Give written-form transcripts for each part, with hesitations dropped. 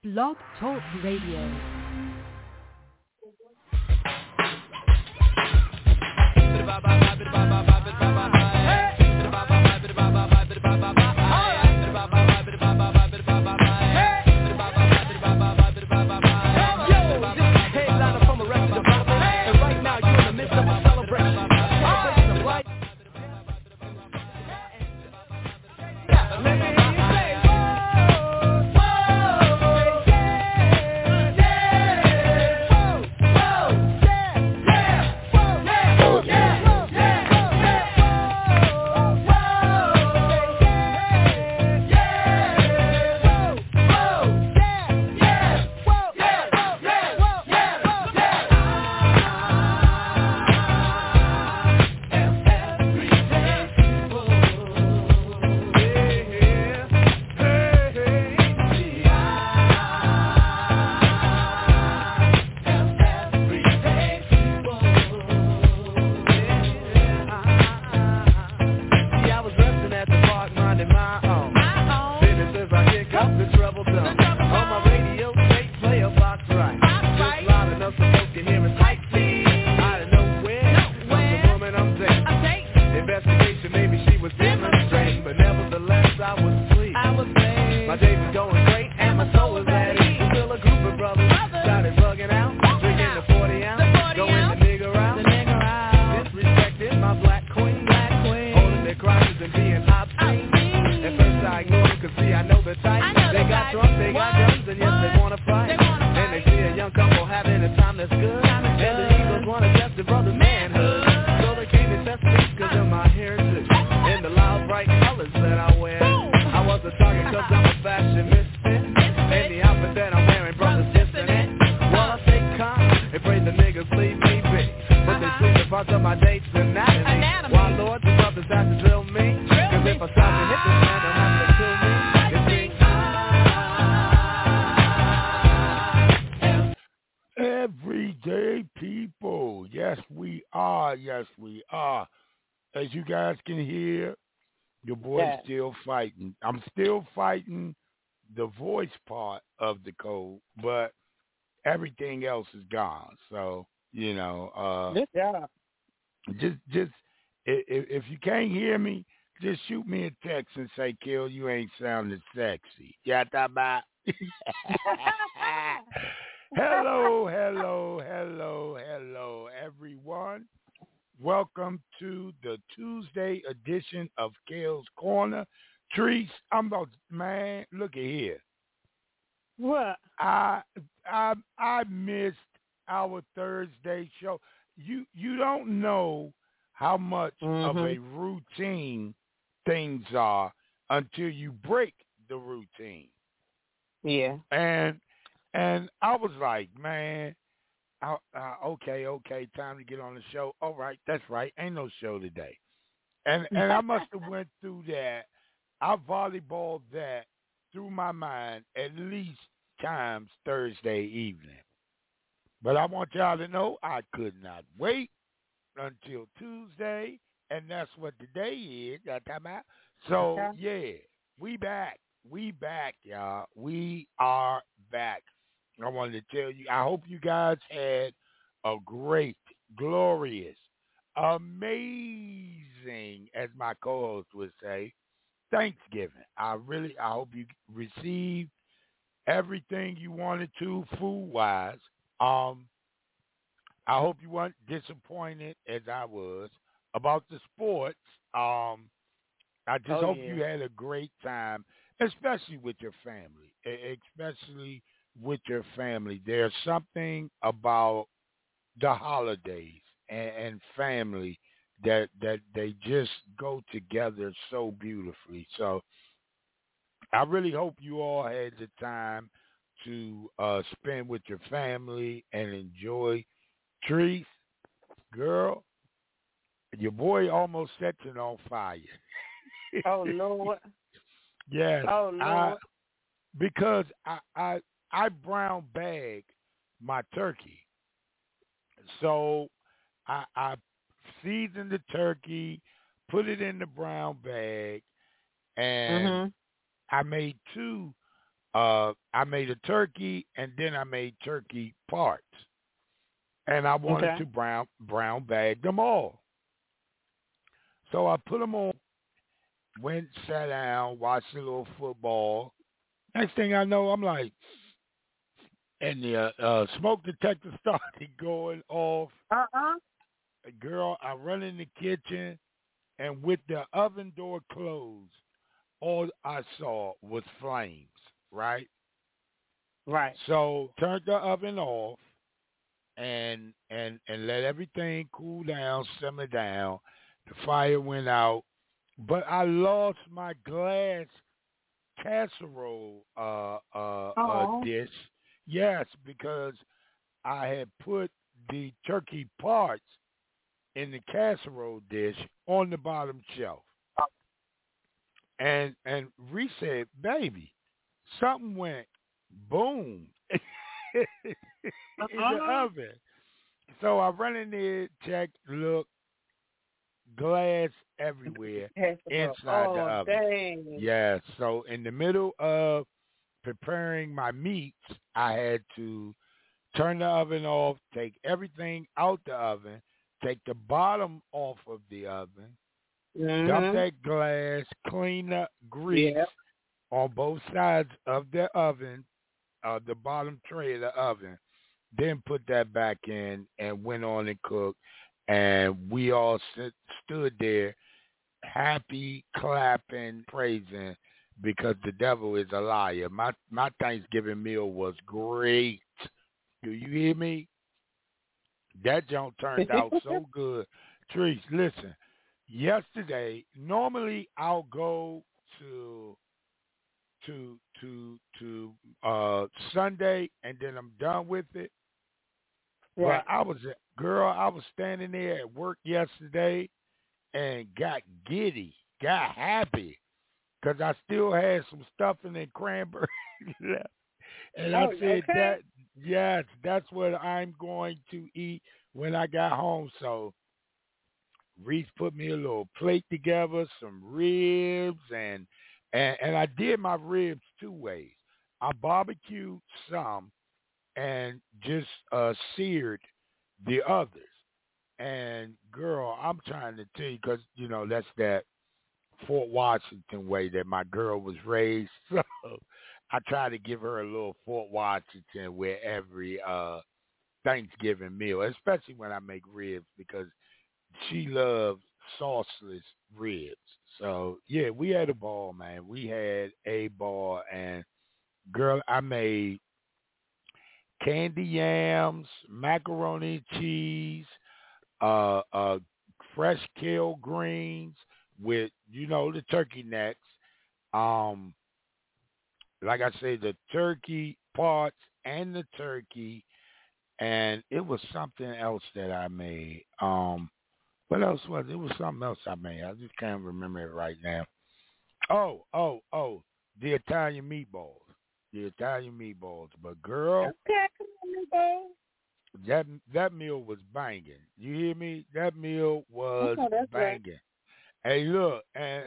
Blog Talk Radio. Everyday people. Yes, we are. Yes, we are. As you guys can hear, your boy's still fighting. I'm still fighting the voice part of the cold, but everything else is gone. So, just if you can't hear me, just shoot me a text and say, "Kill, you ain't sounding sexy." Yeah, that about. Hello, everyone. Welcome to the Tuesday edition of Kale's Corner. Treese, I'm about, man, look at here. What? I missed our Thursday show. You don't know how much of a routine things are until you break the routine. Yeah. And I was like, man, okay, time to get on the show. All right, that's right. Ain't no show today. And I must have went through that. I volleyballed that through my mind at least times Thursday evening. But I want y'all to know I could not wait until Tuesday, and that's what today is. So, yeah, we back. We back, y'all. We are back. I wanted to tell you, I hope you guys had a great, glorious, amazing, as my co-host would say, Thanksgiving. I hope you received everything you wanted to food-wise. I hope you weren't disappointed as I was about the sports. I just hope you had a great time, especially with your family. Especially with your family. There's something about the holidays and family that they just go together so beautifully. So I really hope you all had the time to spend with your family and enjoy. Trees, girl, your boy almost set it on fire. Oh, Lord. Yes. Oh, Lord. Because I brown bag my turkey. So I seasoned the turkey, put it in the brown bag, and I made two I made a turkey, and then I made turkey parts, and I wanted Okay. to brown bag them all. So I put them on, went, sat down, watched a little football. Next thing I know, I'm like, and the smoke detector started going off. Uh-uh. Girl, I run in the kitchen, and with the oven door closed, all I saw was flames, right? Right. So turned the oven off and let everything cool down, simmer down. The fire went out, but I lost my glass casserole Oh. dish. Yes, because I had put the turkey parts in the casserole dish on the bottom shelf. And Reese said, "Baby, something went boom in the Uh-uh. oven." So I run in there, check, look, glass everywhere inside the Oh, oven. dang. Yes. So in the middle of preparing my meats, I had to turn the oven off, take everything out the oven, take the bottom off of the oven, dump Mm-hmm. that glass, clean the grease Yeah. on both sides of the oven, the bottom tray of the oven, then put that back in and went on and cooked. And we all stood there happy, clapping, praising because the devil is a liar. My Thanksgiving meal was great. Do you hear me? That junk turned out so good. Trees, listen. Yesterday, normally I'll go to Sunday and then I'm done with it. Right. But I was standing there at work yesterday and got giddy, got happy because I still had some stuffing and cranberry left. And I Oh, said okay. that, yes, that's what I'm going to eat when I got home. So Reese put me a little plate together, some ribs, and I did my ribs two ways. I barbecued some and just seared the others. And girl, I'm trying to tell you because that's that Fort Washington way that my girl was raised. So I try to give her a little Fort Washington with every Thanksgiving meal, especially when I make ribs because she loves sauceless ribs. So yeah, we had a ball, man. We had a ball, and girl, I made candy yams, macaroni and cheese, uh, uh, fresh kale greens with the turkey necks. Um, like I say, the turkey parts and the turkey, and it was something else that I made. What else was it? It was something else I made. I just can't remember it right now. Oh, the Italian meatballs. The Italian meatballs. But girl, Okay. Come on, Bo. that meal was banging. You hear me? That meal was Oh, that's right. banging. Hey, look, and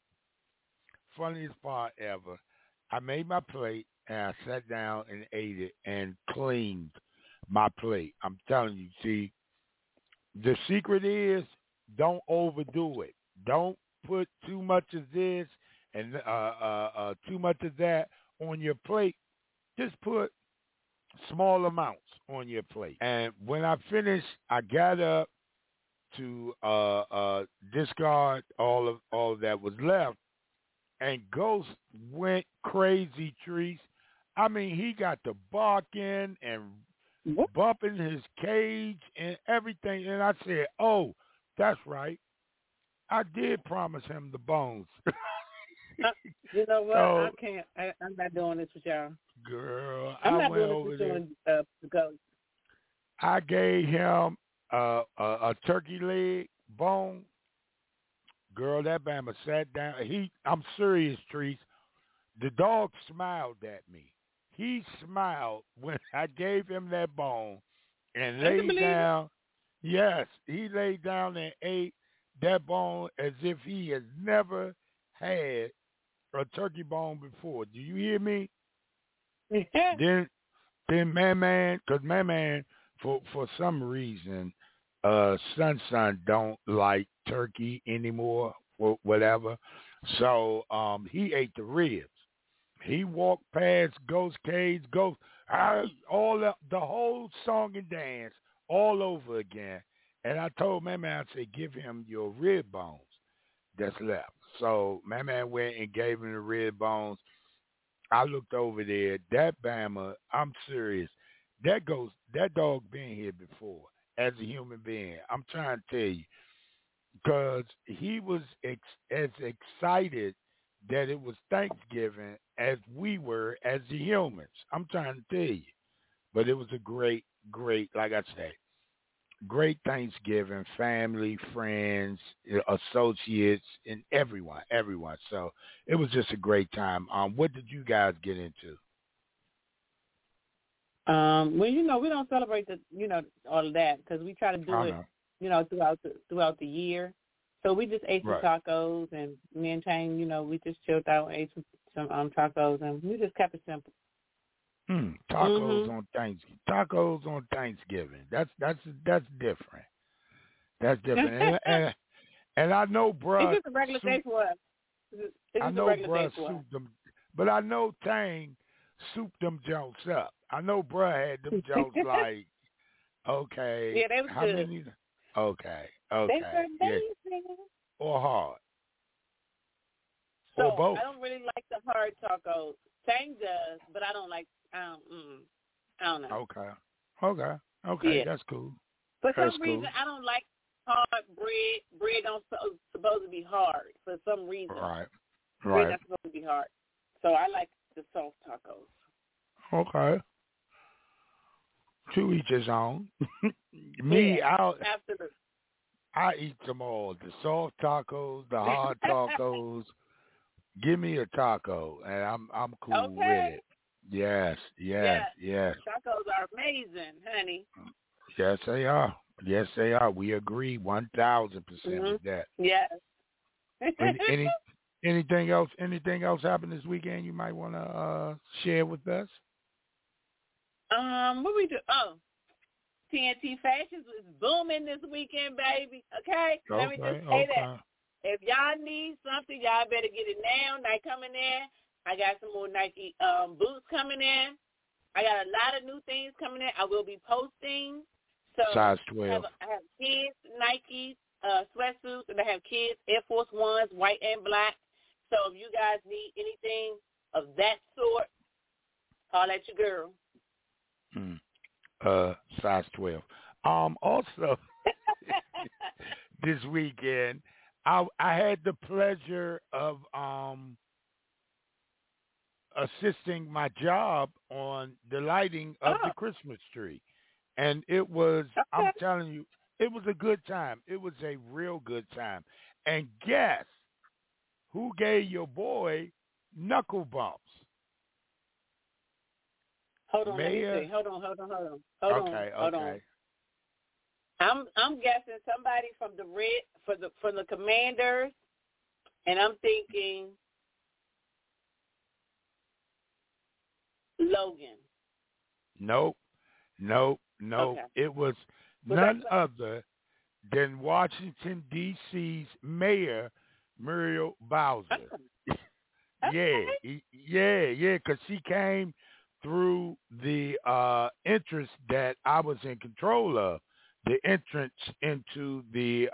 funniest part ever. I made my plate and I sat down and ate it and cleaned my plate. I'm telling you, see, the secret is don't overdo it. Don't put too much of this and too much of that on your plate. Just put small amounts on your plate. And when I finished, I got up to discard all of that was left, and Ghost went crazy, Trees. I mean, he got the barking and What? bumping his cage and everything. And I said, "Oh, that's right. I did promise him the bones." Uh, you know what? I So, can't. I'm not doing this with y'all. girl, I'm I not went doing this over with you there. and go. I gave him a turkey leg bone. Girl, that Bama sat down. I'm serious, Trees. The dog smiled at me. He smiled when I gave him that bone and I can laid believe it. down. Yes, he laid down and ate that bone as if he has never had a turkey bone before. Do you hear me? Then Man, because Man, for some reason, Sun don't like turkey anymore or whatever. So he ate the ribs. He walked past Ghost Cage, all the whole song and dance all over again. And I told Man, I said, give him your rib bones that's left. So Man went and gave him the rib bones. I looked over there. That Bama, I'm serious. That dog been here before as a human being. I'm trying to tell you, because he was as excited that it was Thanksgiving as we were as the humans. I'm trying to tell you. But it was a great, like I said, great Thanksgiving, family, friends, associates, and everyone. So it was just a great time. What did you guys get into? Well, we don't celebrate all of that because we try to do it, throughout the year. So we just ate some tacos, and me and Tang, we just chilled out, ate some tacos, and we just kept it simple. Tacos on Thanksgiving. Tacos on Thanksgiving. That's different. That's different. and I know, bruh. It's just a regular day for us. I know, bruh, souped them, but I know Tang souped them jokes up. I know, bruh had them jokes like, okay. Yeah, they was how good. Many? Okay. They were amazing. Yeah. Or hard. So or both. I don't really like the hard tacos. Tang does, but I don't like. I don't know. Okay. Yeah. That's cool. For some reason, I don't like hard bread. Bread don't supposed to be hard for some reason. Right. Bread not supposed to be hard. So I like the soft tacos. Okay. To each his own. Absolutely. I eat them all. The soft tacos, the hard tacos. Give me a taco, and I'm cool with it. Yes. Tacos are amazing, honey. Yes, they are. We agree 1,000% with that. Yes. Anything else? Anything else happened this weekend you might want to share with us? What we do? Oh, TNT Fashions is booming this weekend, baby. Okay, let me just say that. If y'all need something, y'all better get it now. Nike coming in. I got some more Nike boots coming in. I got a lot of new things coming in. I will be posting. So size 12. I have kids Nike sweatsuits, and I have kids Air Force Ones, white and black. So if you guys need anything of that sort, holler at your girl. Size 12. Also, this weekend, I had the pleasure of assisting my job on the lighting of the Christmas tree. And it was, I'm telling you, it was a good time. It was a real good time. And guess who gave your boy knuckle bumps? Hold on, Mayor? let me see. Hold on. Okay. I'm guessing somebody from the Commanders, and I'm thinking Logan. Nope. Okay. It was none other than Washington, D.C.'s Mayor Muriel Bowser. Okay. Yeah, because she came through the entrance that I was in control of, the entrance into the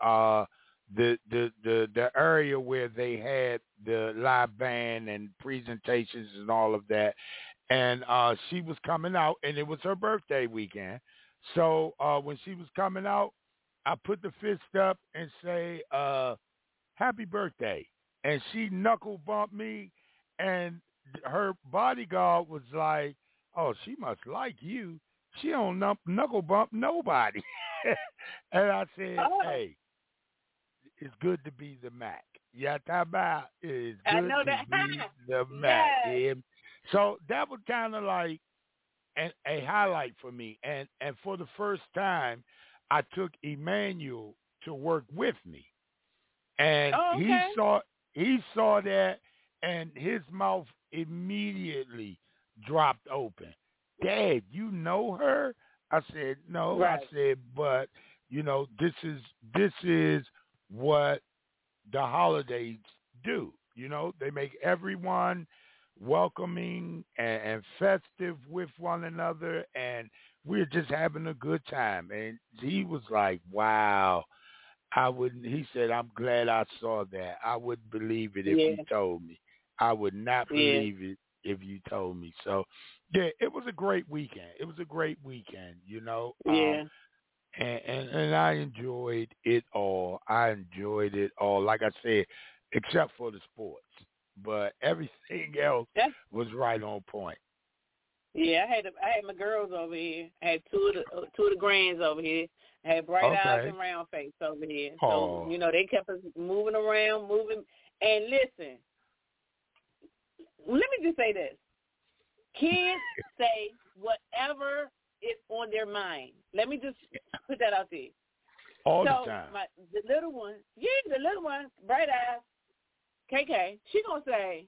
area where they had the live band and presentations and all of that. And she was coming out, and it was her birthday weekend. So when she was coming out, I put the fist up and say, happy birthday. And she knuckle bumped me, and her bodyguard was like, oh, she must like you. She don't knuckle bump nobody. And I said, hey, it's good to be the Mac. Yataba is good to be the Mac. Yes. So that was kind of like a highlight for me. And for the first time, I took Emmanuel to work with me. And he saw that, and his mouth immediately dropped open. Dad, you know her? I said, no. I Right. said, but this is what the holidays do. They make everyone welcoming and festive with one another, and we're just having a good time. And he was like, wow. I wouldn't. He said, I'm glad I saw that. I wouldn't believe it if Yeah. you told me. I would not Yeah. believe it if you told me. So, yeah, it was a great weekend. It was a great weekend, Yeah. and I enjoyed it all. I enjoyed it all, like I said, except for the sports. But everything else That's, was right on point. yeah, I had my girls over here. I had two of the grands over here. I had bright eyes Okay. and round face over here. Oh. So, they kept us moving around, moving. And listen, let me just say this. Kids say whatever is on their mind. Let me just put that out there. All so the time. The little one, bright eyes, KK, she going to say,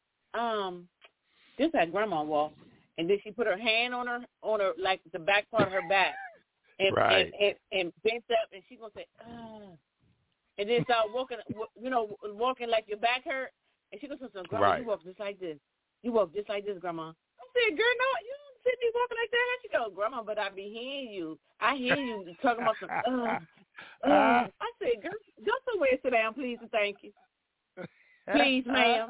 this how grandma walked. And then she put her hand on her like the back part of her back, and right. and bent up, and she gonna say, and then start walking, walking like your back hurt, and she gonna say, grandma, right. you walk just like this. You walk just like this, grandma. I said, girl, no, you don't see me walking like that. She go, grandma, but I be hearing you. I hear you talking about some. I said, girl, go somewhere and sit down, please, and thank you. Please, ma'am.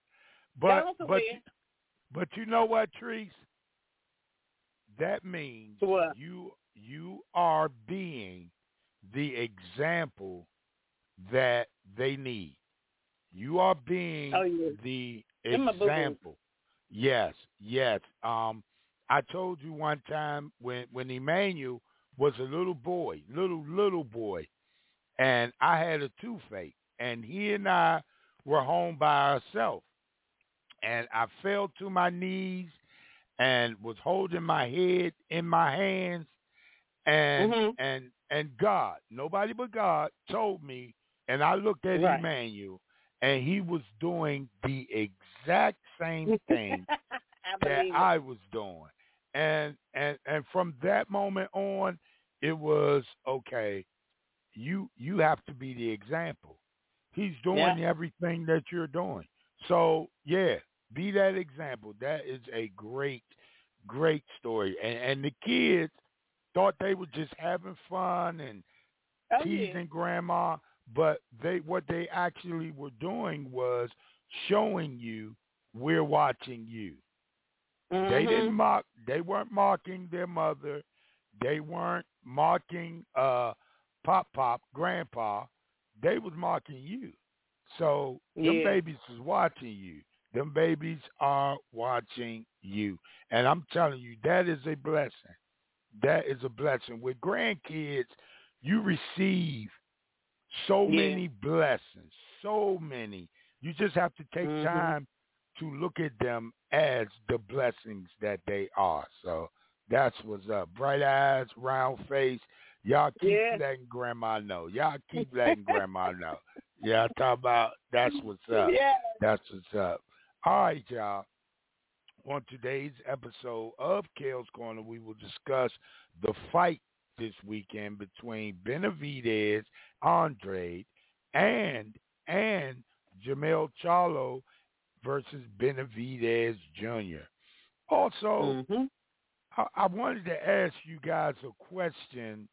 But you know what, Treese? That means what? you are being the example that they need. You are being the example. Yes. I told you one time when Emmanuel was a little boy, little boy, and I had a toothache, and he and I were home by ourselves. And I fell to my knees and was holding my head in my hands, and God, nobody but God, told me, and I looked at Emmanuel, and he was doing the exact same thing that I was doing, and from that moment on, it was okay. You have to be the example. He's doing everything that you're doing. So yeah, be that example. That is a great story. And the kids thought they were just having fun and teasing grandma, but what they actually were doing was showing you we're watching you. Mm-hmm. They weren't mocking their mother. They weren't mocking Pop, Grandpa. They was mocking you. So them babies is watching you. Them babies are watching you. And I'm telling you, that is a blessing. That is a blessing. With grandkids, you receive so many blessings, so many. You just have to take time to look at them as the blessings that they are. So that's what's up. Bright eyes, round face. Y'all keep letting grandma know. Y'all keep letting grandma know. Yeah, talk about that's what's up. Yeah. That's what's up. All right, y'all. On today's episode of Kale's Corner, we will discuss the fight this weekend between Benavidez, Andrade, and Jermell Charlo versus Benavidez Jr. Also, I wanted to ask you guys a question.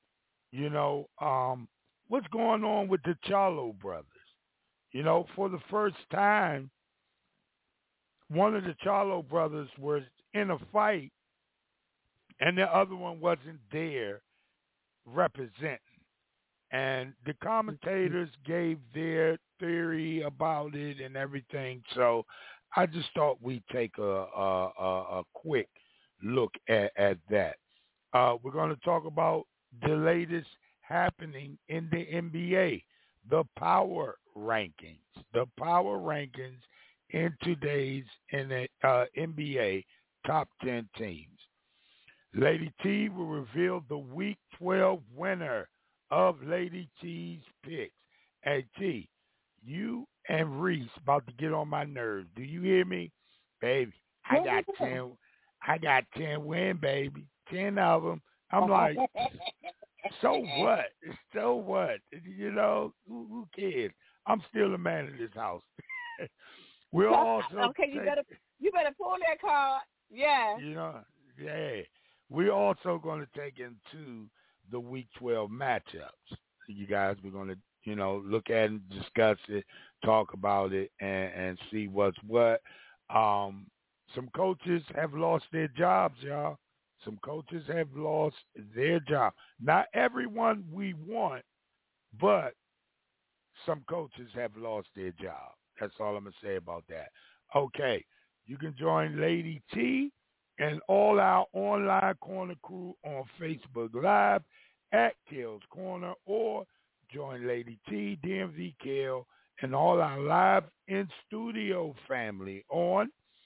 What's going on with the Charlo brothers? For the first time, one of the Charlo brothers was in a fight, and the other one wasn't there representing. And the commentators gave their theory about it and everything. So I just thought we'd take a quick look at that. We're going to talk about the latest happening in the NBA, the power rankings. The power rankings in today's NBA top 10 teams. Lady T will reveal the Week 12 winner of Lady T's picks. Hey, T, you and Reese about to get on my nerves. Do you hear me? Baby, I got I got 10 win, baby. 10 of them. I'm like, so what? So what? You know, who cares? I'm still the man of this house. We'll also okay. You better pull that card. Yeah. You know, yeah. We're also going to take into the Week 12 matchups. You guys, we're going to, you know, look at and discuss it, talk about it, and see what's what. Some coaches have lost their jobs, y'all. Some coaches have lost their job. Not everyone we want, but some coaches have lost their job. That's all I'm going to say about that. Okay, you can join Lady T and all our online corner crew on Facebook Live at Kale's Corner, or join Lady T, DMV Kale, and all our live in-studio family on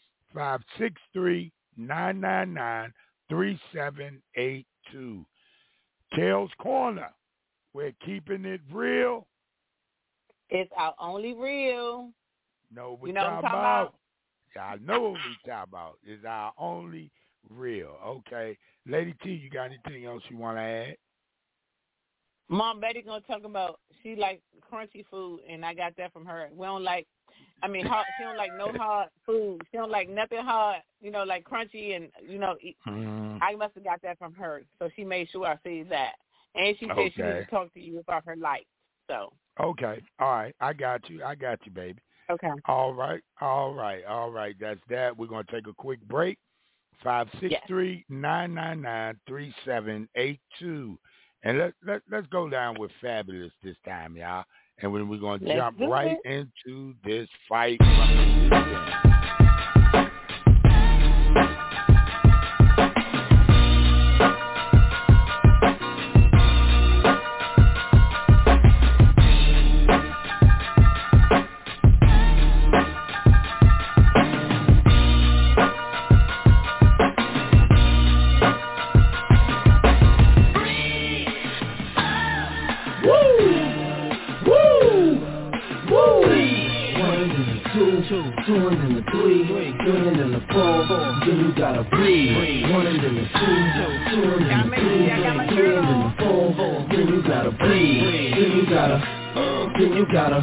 563-999-3782. Kale's Corner, we're keeping it real. It's our only real. Know what you know what I'm talking about? I know what we talk about. It's our only real. Okay. Lady T, you got anything else you want to add? Mom Betty gonna talk about she like crunchy food, and I got that from her. We don't like, hard, she don't like no hard food. She don't like nothing hard, like crunchy and I must have got that from her. So she made sure I said that, and she said she needs to talk to you about her life. So okay, all right, I got you, baby. Okay. All right. That's that. We're gonna take a quick break. 563-999-3782. And let's go down with Fabulous this time, y'all. And when we're going to jump right into this fight from the beginning. Two and the three and the four, then you gotta breathe. One and then the two and the three and the four, then you gotta breathe. Then you gotta.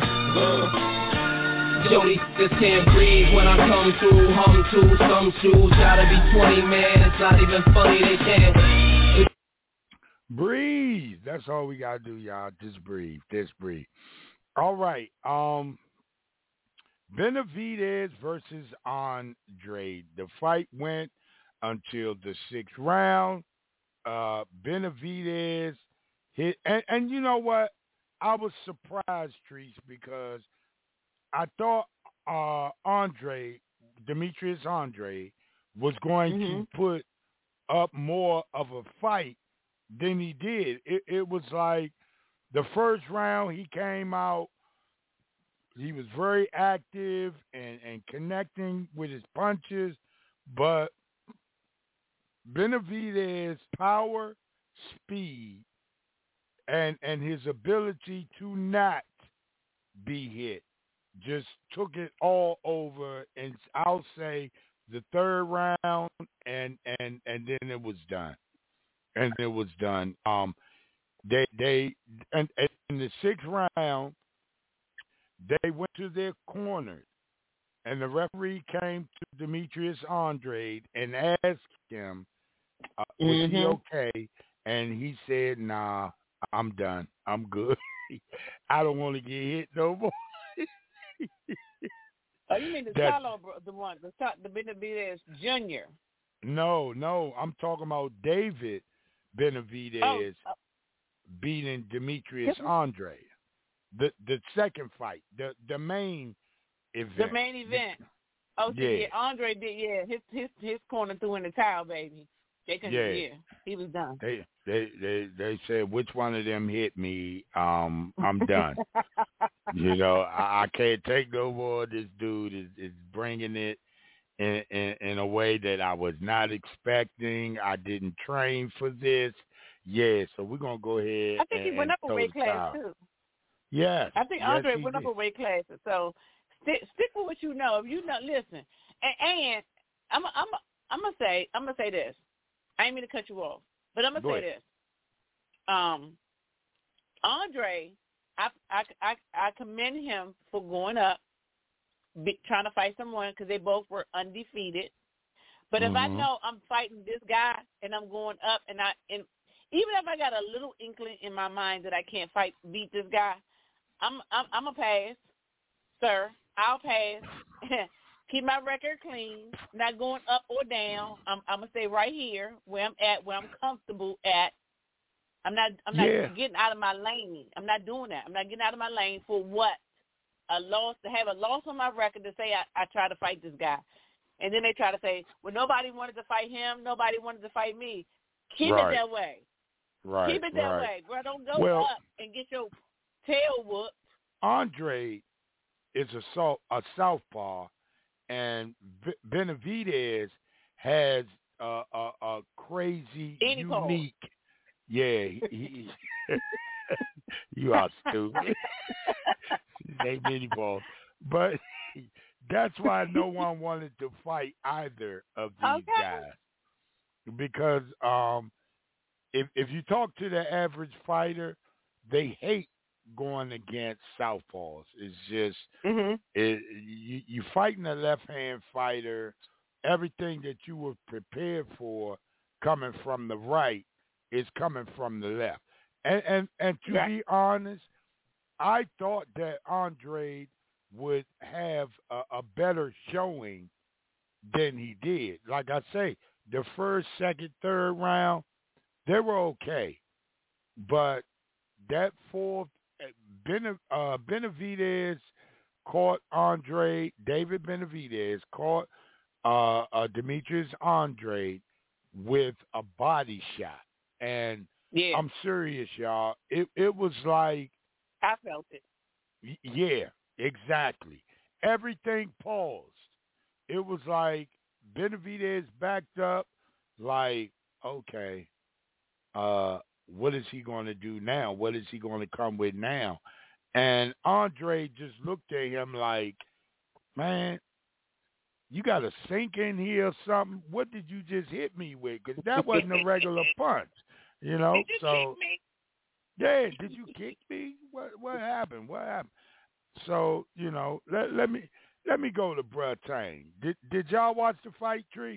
Jody just can't breathe when I come through. Hum to some shoes, gotta be 20, man. It's not even funny, they can't. Breathe. That's all we gotta do, y'all. Just breathe. All right. Benavidez versus Andre. The fight went until the 6th round. Benavidez hit, and you know what? I was surprised, Treese, because I thought Demetrius Andre, was going to put up more of a fight than he did. It was like the first round he came out. He was very active and connecting with his punches, but Benavidez's power, speed, and his ability to not be hit just took it all over. And I'll say the 3rd round, and then it was done. And it was done. They in the 6th round. They went to their corners, and the referee came to Demetrius Andre and asked him, was he okay? And he said, nah, I'm done. I'm good. I don't want to get hit no more. Oh, you mean the Benavidez Jr.? No, I'm talking about David Benavidez beating Demetrius Andre. The second fight, the main event. The main event. Andre did. His corner threw in the towel, baby. They couldn't. He was done. They said, which one of them hit me? I'm done. I can't take no more. This dude is bringing it in a way that I was not expecting. I didn't train for this. Yeah, so we're gonna go ahead. I think he went up a weight class too. Yes. I think Andre went up a weight class. So stick with what you know. If you know, listen. And I'm I'm gonna say this. I ain't mean to cut you off, but I'm gonna say this. Andre, I commend him for going up, trying to fight someone because they both were undefeated. But if I know I'm fighting this guy and I'm going up, and even if I got a little inkling in my mind that I can't beat this guy, I'm a pass, sir. I'll pass. Keep my record clean, not going up or down. I'm gonna stay right here where I'm at, where I'm comfortable at. I'm not getting out of my lane. I'm not doing that. I'm not getting out of my lane for what? A loss, to have a loss on my record to say I try to fight this guy. And then they try to say, well, nobody wanted to fight him. Nobody wanted to fight me. Keep it that way. Right. Keep it that way, bro. Don't go up and get your tail whooped. Andre is a southpaw, and Benavidez has a crazy, unique. Yeah, he you are stupid. They mini balls, but that's why no one wanted to fight either of these guys, because if you talk to the average fighter, they hate going against southpaws. It's just you fighting a left-hand fighter. Everything that you were prepared for coming from the right is coming from the left. And to be honest, I thought that Andre would have a better showing than he did. Like I say, the first, second, third round, they were okay. But that fourth, Benavidez caught Andre, David Benavidez caught Demetrius Andre with a body shot. And I'm serious, y'all. It was like, I felt it. Yeah, exactly. Everything paused. It was like Benavidez backed up, like, okay, what is he going to do now? What is he going to come with now? And Andre just looked at him like, man, you got a sink in here or something? What did you just hit me with? Because that wasn't a regular punch, you know? Did you kick me? Yeah, did you kick me? What happened? What happened? So, you know, let me go to Bruh Tang. Did y'all watch the fight, Trees?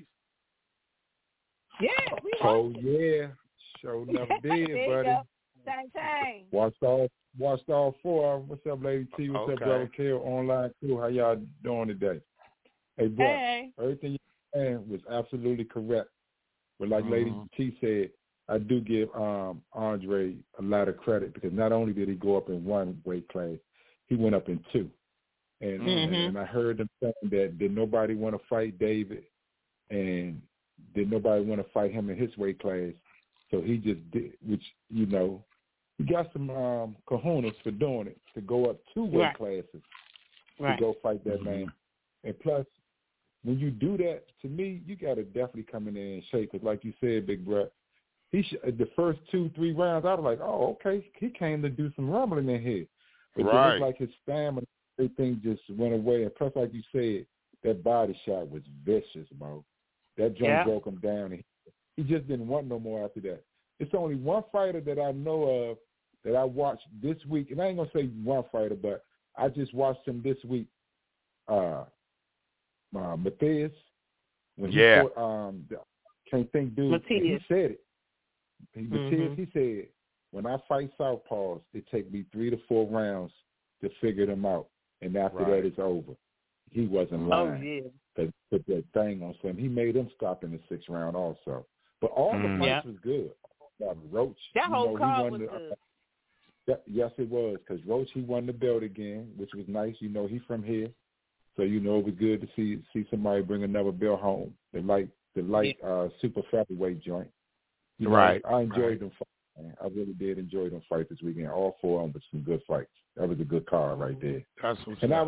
Yeah, we watched it. Sure never did, buddy. Tang. Watched all four of them. What's up, Lady T? What's up, Brother Kill? Online too. How y'all doing today? Hey, bro, everything you saying was absolutely correct. But like Lady T said, I do give Andre a lot of credit, because not only did he go up in one weight class, he went up in two. And I heard them saying that did nobody want to fight David, and did nobody want to fight him in his weight class. So he just did, which, you know, he got some cojones for doing it, to go up two weight classes to go fight that man. And plus, when you do that, to me, you got to definitely come in there and shape. Because like you said, Big Brett, the first 2-3 rounds, I was like, oh, okay, he came to do some rumbling in here. But then it's like his stamina, everything just went away. And plus, like you said, that body shot was vicious, bro. That joint broke him down. And he just didn't want no more after that. It's only one fighter that I know of that I watched this week. And I ain't going to say one fighter, but I just watched him this week. Matthias. When he fought, can't think, dude. He said it. He said, when I fight southpaws, it take me 3 to 4 rounds to figure them out, and after that, it's over. He wasn't lying. They put that thing on him. He made him stop in the 6th round also. But all the fights was good. Roach, that whole card was good. Yes, it was, because Roach, he won the belt again, which was nice. You know, he from here, so you know it was good to see somebody bring another belt home. The light super featherweight joint. You know, I enjoyed them fights, man. I really did enjoy them fights this weekend. All 4 of them were some good fights. That was a good card right there. That's what's I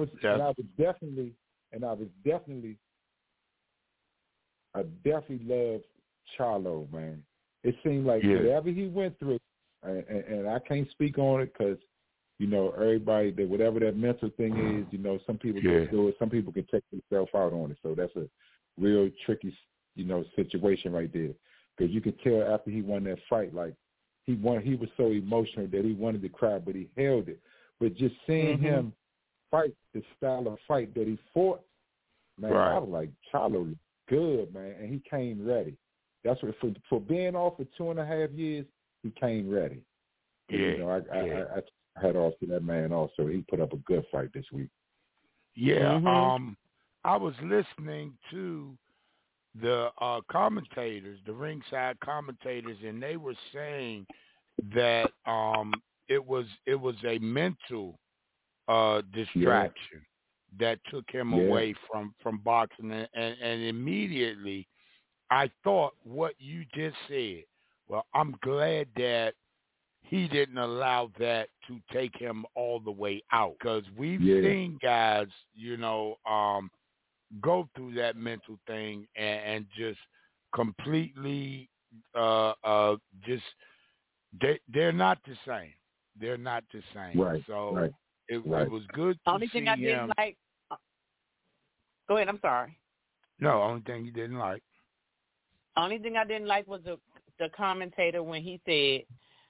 definitely loved Charlo, man. It seemed like whatever he went through, and I can't speak on it because, you know, everybody, that whatever that mental thing is, you know, some people can do it, some people can take themselves out on it. So that's a real tricky, situation right there. Because you could tell after he won that fight, like he was so emotional that he wanted to cry, but he held it. But just seeing him fight the style of fight that he fought, man, I was like, Charlo looked good, man, and he came ready. That's what for being off for 2.5 years, he came ready. Yeah, I had off to that man also. He put up a good fight this week. Yeah, I was listening to the commentators, the ringside commentators, and they were saying that it was a mental distraction that took him away from boxing, and immediately I thought what you just said. Well, I'm glad that he didn't allow that to take him all the way out, because we've seen guys, go through that mental thing and just completely just they're not the same. They're not the same. Right. So it was good to only see thing I didn't like. Go ahead. I'm sorry. No, only thing you didn't like. Only thing I didn't like was the commentator when he said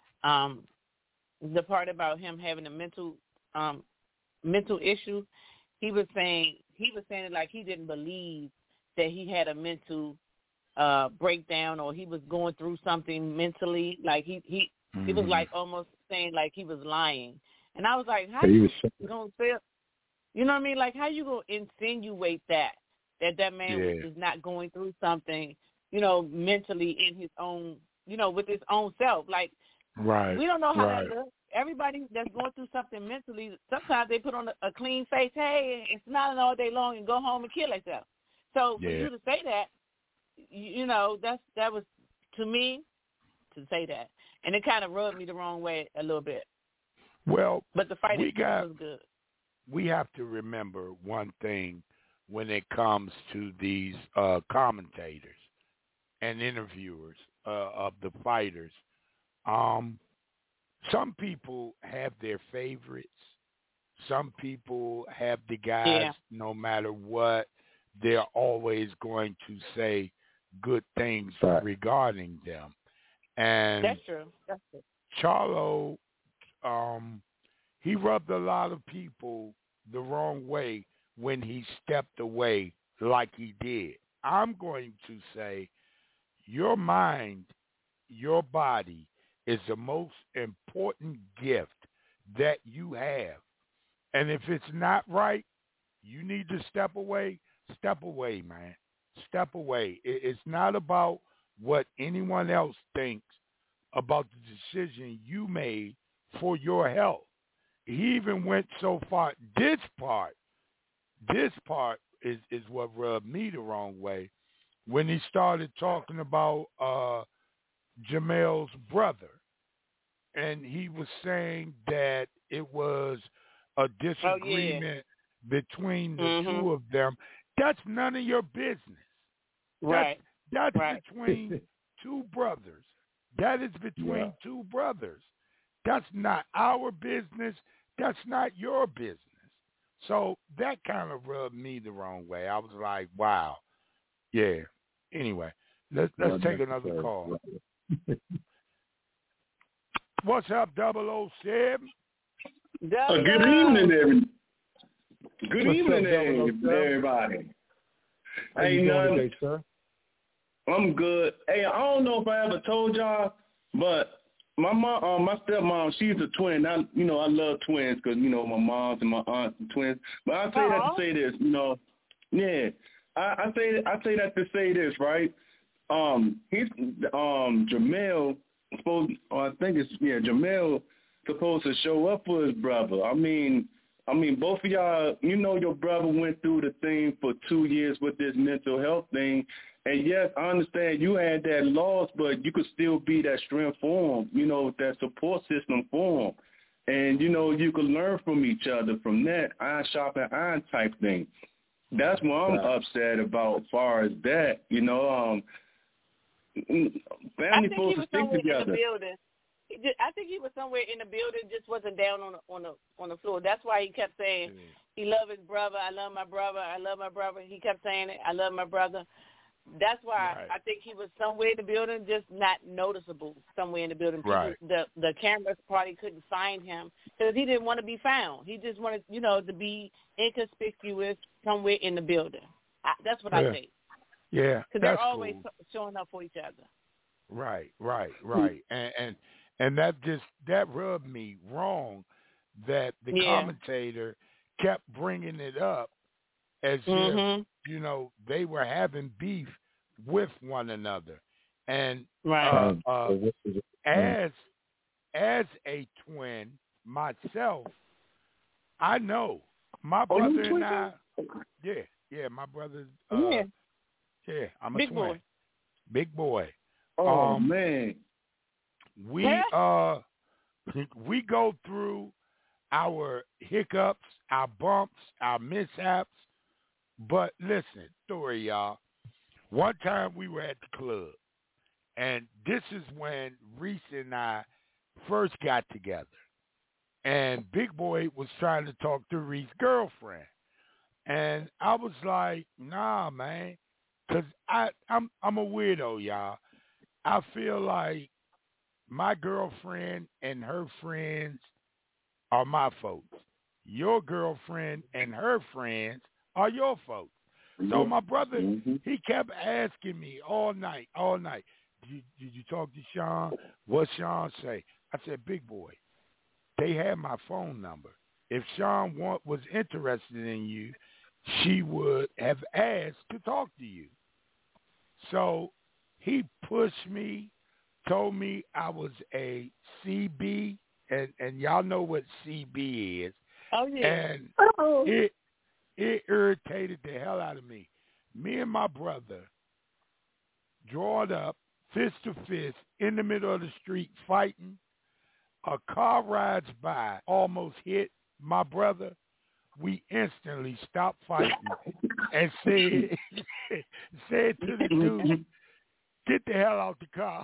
the part about him having a mental issue. He was saying it like he didn't believe that he had a mental breakdown or he was going through something mentally. Like he was like almost saying like he was lying. And I was like, how you gonna say? You know what I mean? Like, how you gonna insinuate that man is not going through something, mentally in his own, with his own self? Like, we don't know how that looks. Everybody that's going through something mentally, sometimes they put on a clean face, hey, and smiling all day long and go home and kill themselves. So for you to say that, that was, to me, to say that. And it kind of rubbed me the wrong way a little bit. Well, but the fight was good. We have to remember one thing when it comes to these commentators and interviewers of the fighters. Some people have their favorites. Some people have the guys, no matter what, they're always going to say good things regarding them. And that's true. Charlo, he rubbed a lot of people the wrong way when he stepped away like he did. I'm going to say your mind, your body is the most important gift that you have. And if it's not right, you need to step away. Step away, man. Step away. It's not about what anyone else thinks about the decision you made for your health. He even went so far. This part is what rubbed me the wrong way when he started talking about Jamel's brother. And he was saying that it was a disagreement between the two of them. That's none of your business. Right. That's between two brothers. That is between two brothers. That's not our business. That's not your business. So that kind of rubbed me the wrong way. I was like, wow. Yeah. Anyway, let's take another call. What's up, 007? Good evening, everybody. How you doing today, sir? I'm good. Hey, I don't know if I ever told y'all, but my mom, my stepmom, she's a twin. I love twins because my moms and my aunts are twins. But I say that to say this, I say that to say this, right? He's Jamel supposed. Jamel supposed to show up for his brother. I mean, both of y'all, your brother went through the thing for 2 years with this mental health thing. And yes, I understand you had that loss, but you could still be that strength for him, that support system for him. And, you could learn from each other from that iron sharpen iron type thing. That's what I'm upset about as far as that, family supposed to stick together. I think he was somewhere in the building, just wasn't down on the floor. That's why he kept saying he loved his brother. I love my brother. I love my brother. He kept saying it. I love my brother. That's why I think he was somewhere in the building, just not noticeable somewhere in the building. People, the cameras probably couldn't find him because he didn't want to be found. He just wanted, to be inconspicuous somewhere in the building. That's what I think. Yeah, because they're always showing up for each other. Right. And that rubbed me wrong that the commentator kept bringing it up as if, they were having beef with one another. And as a twin myself, I know my brother and I, my brother, I'm a big twin. Boy. Big boy. Oh, man. We go through our hiccups, our bumps, our mishaps. But listen, story, y'all. One time we were at the club, and this is when Reese and I first got together. And Big Boy was trying to talk to Reese's girlfriend. And I was like, nah, man, because I'm a weirdo, y'all. I feel like my girlfriend and her friends are my folks. Your girlfriend and her friends are your folks. So my brother, he kept asking me all night. Did you talk to Sean? What Sean say? I said, Big Boy, they had my phone number. If Sean was interested in you, she would have asked to talk to you. So he pushed me, told me I was a CB, and y'all know what CB is. Oh, yeah. And it irritated the hell out of me. Me and my brother drawed up, fist to fist, in the middle of the street fighting. A car rides by, almost hit my brother. We instantly stopped fighting and said to the dude, get the hell out the car.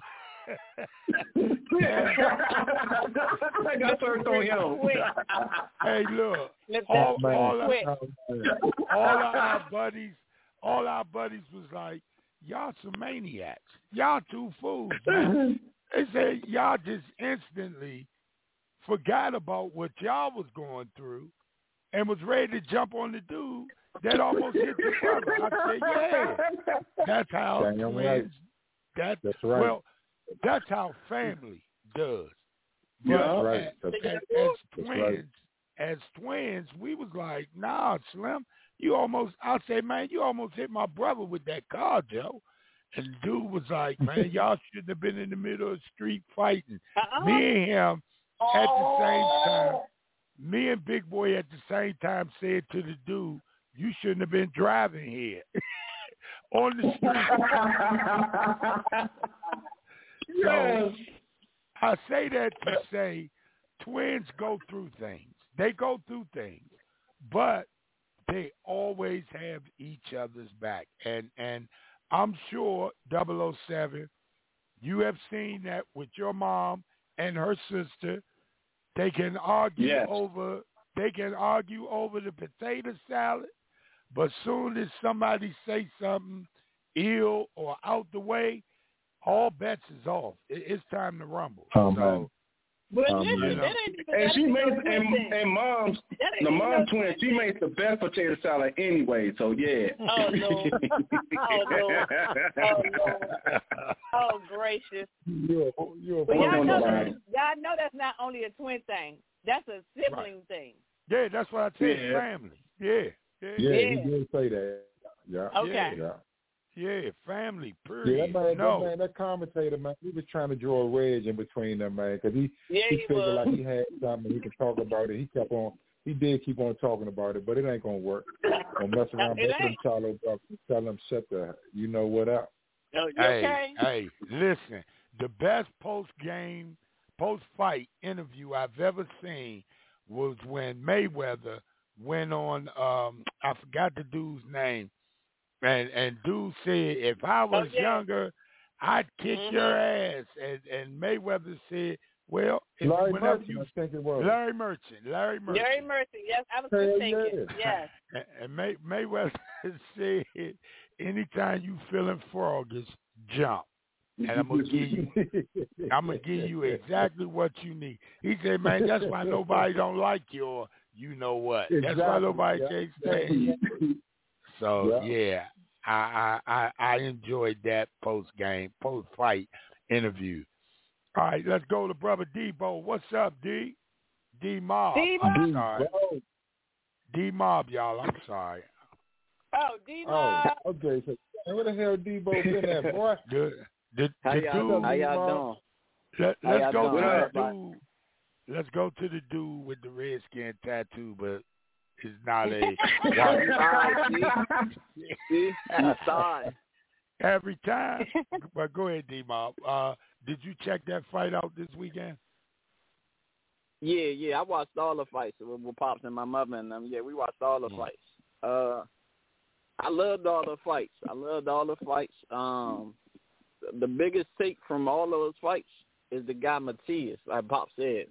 Hey, look, all our buddies was like, y'all some maniacs. Y'all two fools, man. They said y'all just instantly forgot about what y'all was going through and was ready to jump on the dude that almost hit your brother. I said, yeah, that's how twins. That's right. Well, that's how family does. But as twins, we was like, nah, Slim, you almost hit my brother with that car, Joe. And the dude was like, man, y'all shouldn't have been in the middle of the street fighting. Me and him at the same time, me and Big Boy at the same time said to the dude, you shouldn't have been driving here on the street. So I say that to say twins go through things. They go through things, but they always have each other's back. And I'm sure 007, you have seen that with your mom and her sister. They can argue over the potato salad, but soon as somebody say something ill or out the way, all bets is off. It's time to rumble. But she makes mom's twin. She makes the best potato salad anyway. So yeah. Oh Lord. Oh gracious. Y'all know that's not only a twin thing. That's a sibling thing. Yeah, that's what I said. Family. Yeah, he did say that. Yeah. Okay. Yeah, family, period. Yeah, that commentator, man, he was trying to draw a wedge in between them, man, because he figured like he had something he could talk about it. He did keep on talking about it, but it ain't going to work. Don't mess around with them Charlo brothers. Tell them shut the, you know what up. Hey, listen, the best post-fight interview I've ever seen was when Mayweather went on, I forgot the dude's name, and dude said, if I was younger, I'd kick your ass. And Mayweather said, well, Larry Merchant, I think it was. Larry Merchant, yes, I was just thinking, yes. And Mayweather said, anytime you feeling froggish, jump. And I'm gonna give you exactly what you need. He said, man, that's why nobody don't like you, or you know what. That's why nobody can't stand you. So yeah, I enjoyed that post-fight interview. All right, let's go to Brother D-Bo. What's up, D? D-Mob. I'm sorry. D-Mob, y'all. I'm sorry. Oh, D-Mob. Oh, okay. So where the hell D-Bo been at, boy? How y'all doing? Let's go to the dude. Let's go to the dude with the redskin tattoo, but it's not a See? I saw it. Every time. But go ahead, D-Mob. Did you check that fight out this weekend? Yeah. I watched all the fights with Pops and my mother and them. Yeah, we watched all the fights. I loved all the fights. The biggest take from all those fights is the guy Matias, like Pop said.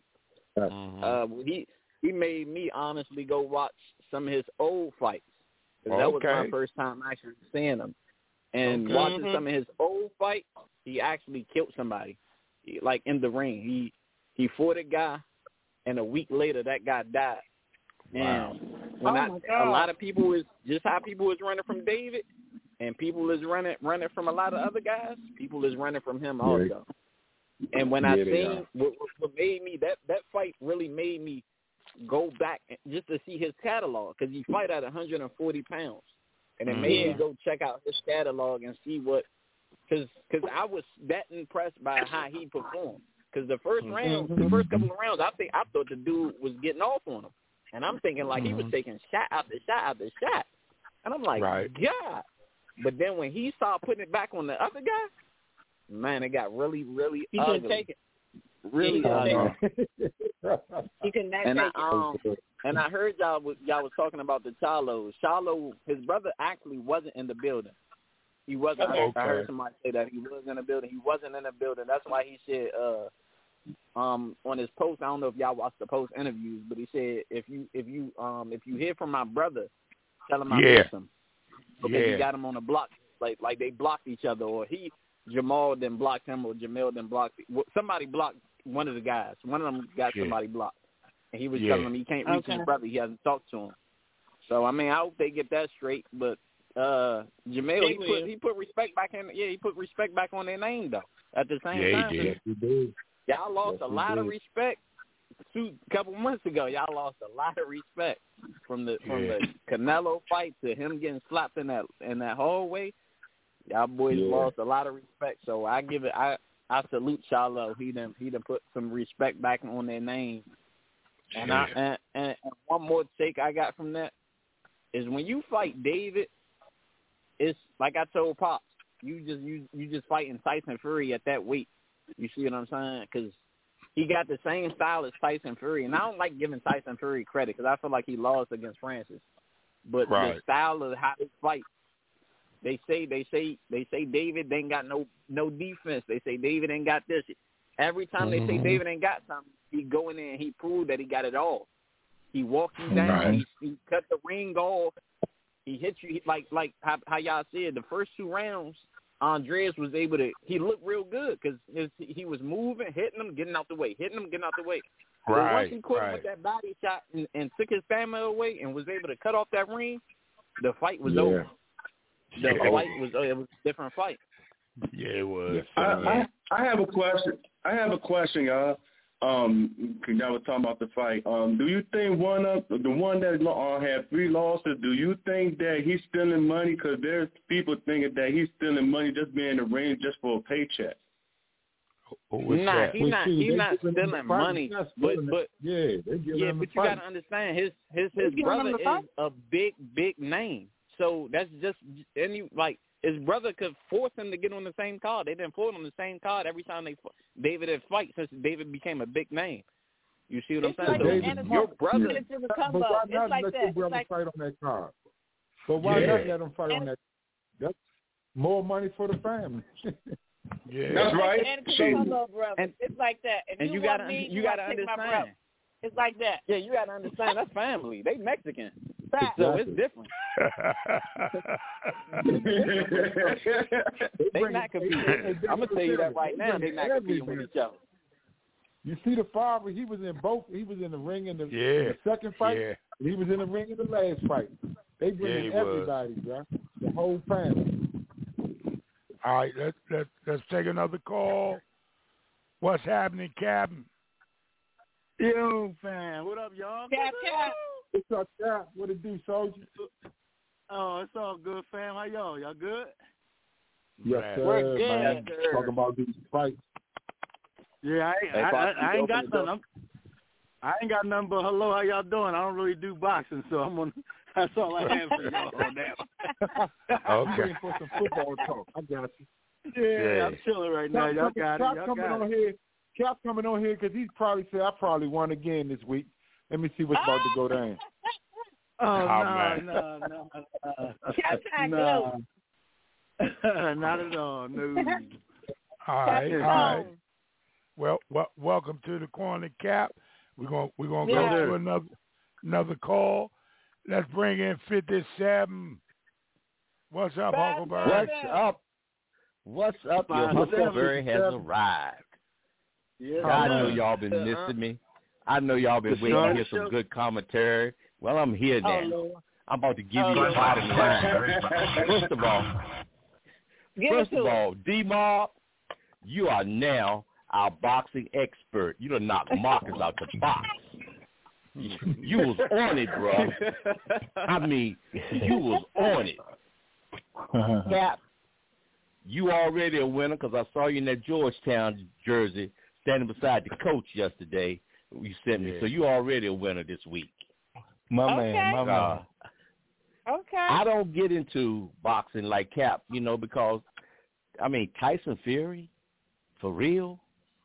He made me honestly go watch some of his old fights. That was my first time actually seeing him. And watching some of his old fights, he actually killed somebody, like in the ring. He fought a guy, and a week later that guy died. Wow. And a lot of people is just how people is running from David, and people is running from a lot of other guys. People is running from him also. And when I seen what made me that fight really made me go back just to see his catalog, because he fight at 140 pounds, and it made me go check out his catalog and see what, because I was that impressed by how he performed. Because the first couple of rounds, I thought the dude was getting off on him, and I'm thinking like he was taking shot after shot after shot, and I'm like, God. But then when he started putting it back on the other guy, man, it got really, really he ugly. Couldn't take it. Really ugly. He could not take it. And I heard y'all was talking about the Charlo. Charlo, his brother actually wasn't in the building. He wasn't. I heard somebody say that he was in the building. He wasn't in the building. That's why he said on his post. I don't know if y'all watched the post interviews, but he said if you hear from my brother, tell him I miss him. Because he got him on a block, like they blocked each other, or Jamal then blocked him, or Jamil then blocked. Somebody blocked one of the guys. One of them got somebody blocked, and he was telling him he can't reach his brother. He hasn't talked to him. So I mean, I hope they get that straight. But Jamil, he put respect back in. Yeah, he put respect back on their name though. At the same time, he did. Y'all lost a lot of respect. A couple months ago, y'all lost a lot of respect from the Canelo fight to him getting slapped in that hallway. Y'all boys lost a lot of respect. So I give it. I salute Charlo. He done put some respect back on their name. And and one more take I got from that is when you fight David, it's like I told Pops, you just fighting Tyson Fury at that weight. You see what I'm saying? Because he got the same style as Tyson Fury, and I don't like giving Tyson Fury credit because I feel like he lost against Francis. But the style of how they fight, they say David ain't got no defense. They say David ain't got this. Every time they say David ain't got something, he go in there and he proved that he got it all. He walked you down. He cut the ring off. He hit you like how y'all said the first 2 rounds. Andreas was able to. He looked real good because he was moving, hitting him, getting out the way, hitting him, getting out the way. But once he caught him with that body shot and took his stamina away and was able to cut off that ring, the fight was over. The fight was it was a different fight. Yeah, it was. I have a question, y'all. Because y'all were talking about the fight. Do you think the one that had 3 losses, do you think that he's stealing money? Because there's people thinking that he's stealing money just being in the ring just for a paycheck. He's not stealing money. But you got to understand his brother is a big name. So that's just his brother could force him to get on the same card. They didn't put him on the same card every time David had fight since David became a big name. You see what I'm saying? Like your brother. But why not let your brother fight on that card? But why not let him fight on that? That's more money for the family. That's right. It's like that. And you gotta understand. It's like that. Yeah, you gotta understand. That's family. They Mexican. fact, though, it's different. They're not competing. I'm going to tell you that right now. They're not competing with each other. You see the father, he was in both. He was in the ring in the second fight. Yeah. He was in the ring in the last fight. They bring in everybody, bro. The whole family. All right, let's take another call. What's happening, Captain? Yo, fam. What up, y'all? Cap. What's up, Cap? What it do, soldier? Oh, it's all good, fam. How y'all? Y'all good? Yes, sir. We're good. Man. Yes, Talking about these fights. Yeah, I ain't got nothing. I ain't got nothing but hello, how y'all doing? I don't really do boxing, so that's all I have for y'all on that. Okay. I'm waiting for some football talk. I got you. Yeah, I'm chilling right now. Y'all got it. Cap coming on here because he's probably said I probably won again this week. Let me see what's about to go down. No. Not at all. No. All right. Well, welcome to the Corner, Cap. We're gonna go to another call. Let's bring in 57. What's up, Huckleberry? What's up? Your Huckleberry has arrived. Yeah, I know y'all been missing me. I know y'all been waiting to hear some good commentary. Well, I'm here now. I'm about to give you the bottom line. First of all, D-Mob, you are now our boxing expert. You done knocked Marcus out the box. You was on it, bro. I mean, you was on it. Cap, you already a winner because I saw you in that Georgetown jersey standing beside the coach yesterday. You sent me, so you already a winner this week. My man. Okay. I don't get into boxing like Cap, because, Tyson Fury, for real?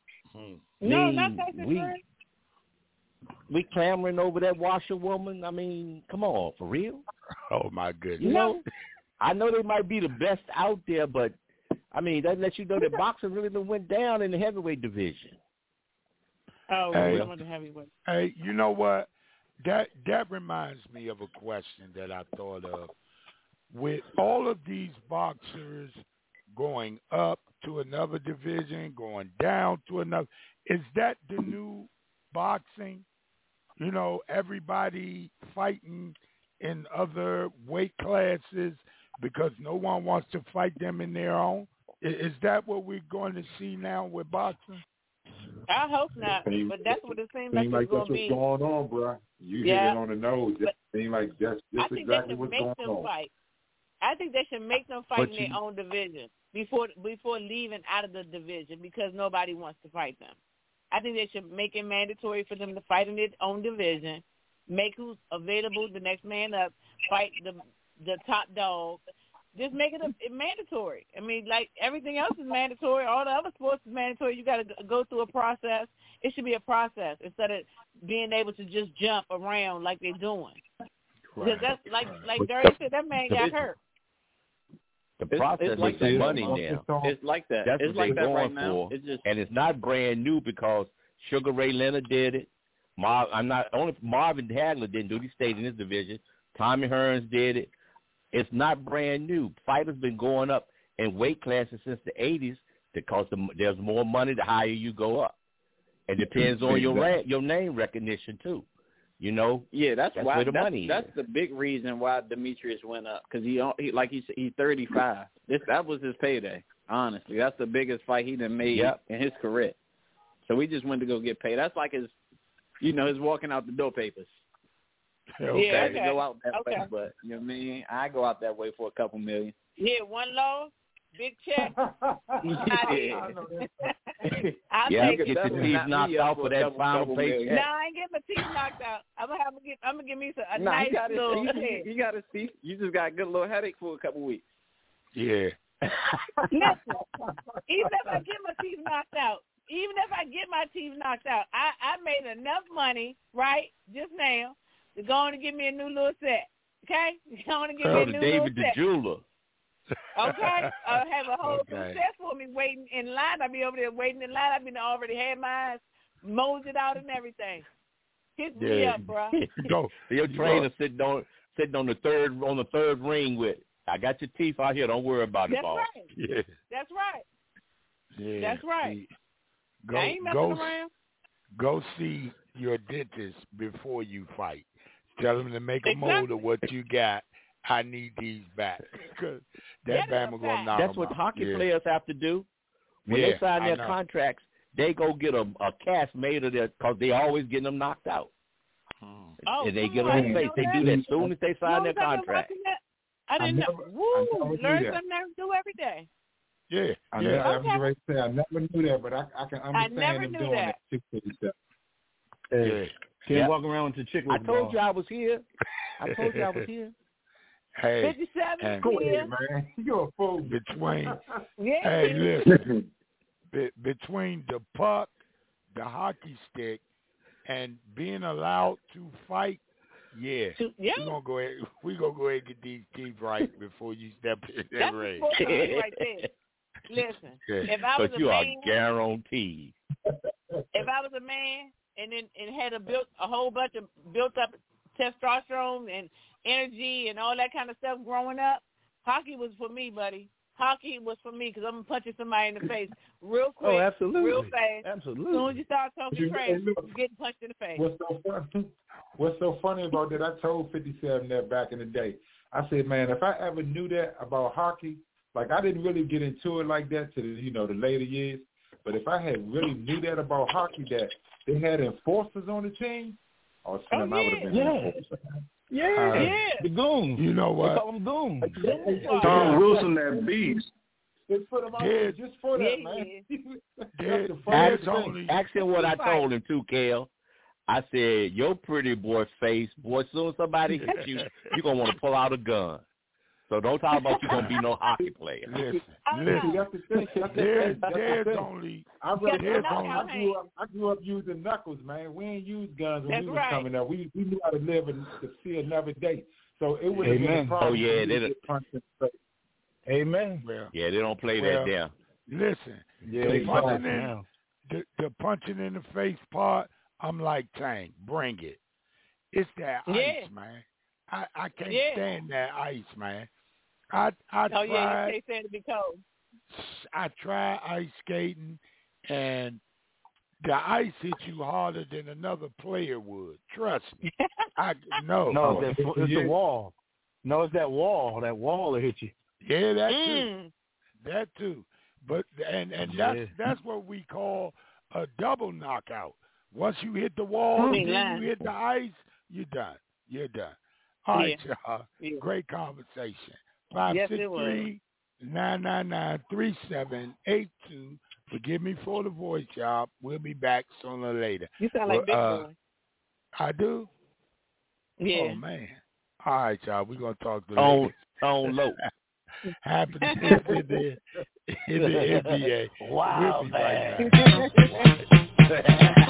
No, not Tyson Fury. We clamoring over that washerwoman. Come on, for real? Oh, my goodness. I know they might be the best out there, but, that lets you know that boxing really went down in the heavyweight division. Oh, hey, the heavyweight. Hey, you know what? That reminds me of a question that I thought of. With all of these boxers going up to another division, going down to another, is that the new boxing? Everybody fighting in other weight classes because no one wants to fight them in their own? Is that what we're going to see now with boxing? I hope not, but that's what it seems like it's going to be. That's what's going on, bro. You hit it on the nose. It seems like that's exactly what's going on. I think they should make them fight in their own division before leaving out of the division because nobody wants to fight them. I think they should make it mandatory for them to fight in their own division, make who's available, the next man up, fight the top dog. Just make it mandatory. Like everything else is mandatory. All the other sports is mandatory. You got to go through a process. It should be a process instead of being able to just jump around like they're doing. Because that's like Darius said, that man got hurt. The process is like money now. It's like that. That's it's what like they're that going right now. for. And it's not brand new because Sugar Ray Leonard did it. Marvin Hagler didn't do it. He stayed in his division. Tommy Hearns did it. It's not brand new. Fighters been going up in weight classes since the 80s because there's more money the higher you go up. It depends on your name recognition too. Yeah, that's why where the money is. That's the big reason why Demetrius went up because he like he said, he's 35. That was his payday. Honestly, that's the biggest fight he done made in his career. So he just went to go get paid. That's like his walking out the door papers. Okay. I had to go out that way, but you know what I mean? I go out that way for a couple million. Yeah, one low, big check. Get your teeth knocked out for that final paycheck. No, I ain't getting my teeth knocked out. I'm gonna give me a nice little head. You got to see. You just got a good little headache for a couple weeks. Yeah. Listen, even if I get my teeth knocked out, I made enough money, right, just now, to go on and give me a new little set. Okay? Go on and give me a new David little set. the jeweler. Okay? I'll have a whole success for me waiting in line. I'll be over there waiting in line. I've already had my eyes moseyed out and everything. Hit me up, bro. Your trainer sitting sitting on the third ring with. I got your teeth out here. Don't worry about it, boss. Right. Yeah. That's right. Yeah. That's right. Go, I ain't messing around. Go see your dentist before you fight. Tell him to make a mold of what you got. I need these back. Because that Bama going to knock That's them what out. hockey players have to do. When they sign their contracts, they go get a cast made of that because they always getting them knocked out. And they get on face. They do that as soon as they sign their contract. I didn't know. Woo! Learn something new every day. Yeah. I never knew that, but I can understand them doing that. Can't walk around with your chicken. I told you I was here. Hey, 57 go ahead, man. You're a fool. Hey, listen. Between the puck, the hockey stick, and being allowed to fight, we're gonna go ahead and get these teeth right before you step in that ring. Right there. Listen, if I was a man, are guaranteed. If I was a man and had a whole bunch of built up testosterone and energy and all that kind of stuff growing up, hockey was for me, buddy. Hockey was for me because I'm punching somebody in the face real quick, real fast. Absolutely. As soon as you start talking trash, you're getting punched in the face. What's so funny about that? I told 57 that back in the day. I said, man, if I ever knew that about hockey, like I didn't really get into it like that to the later years. But if I had really knew that about hockey, that they had enforcers on the team, I would have been an enforcer. The goons. You know what? They call them goons. Tom Wilson, that beast. They put them out there just for that, man. Ask him what I told him too, Kel. I said, your pretty boy face, boy, as soon as somebody hits you, you're going to want to pull out a gun. So don't talk about you going to be no hockey player. Listen. I grew up using knuckles, man. We ain't used guns when we was coming up. We knew how to live and to see another day. So it would have been a problem. Oh, yeah. Amen. Well, yeah, they don't play that down. Listen, the punching in the face part, I'm like, Tank, bring it. It's that ice, man. I can't stand that ice, man. I tried. Oh, yeah, you can't stand to be cold. I tried ice skating, and the ice hits you harder than another player would. Trust me. No, it's the wall. No, it's that wall. That wall that hit you. Yeah, that too. That too. But and that's what we call a double knockout. Once you hit the wall, then you hit the ice, you're done. You're done. All right, y'all. Yeah. Great conversation. 563-999-3782. Forgive me for the voice, y'all. We'll be back sooner or later. You sound like Big Boy. I do? Yeah. Oh, man. All right, y'all. We're going to talk to you. On low. Happening in the NBA. Wow, we'll be man. right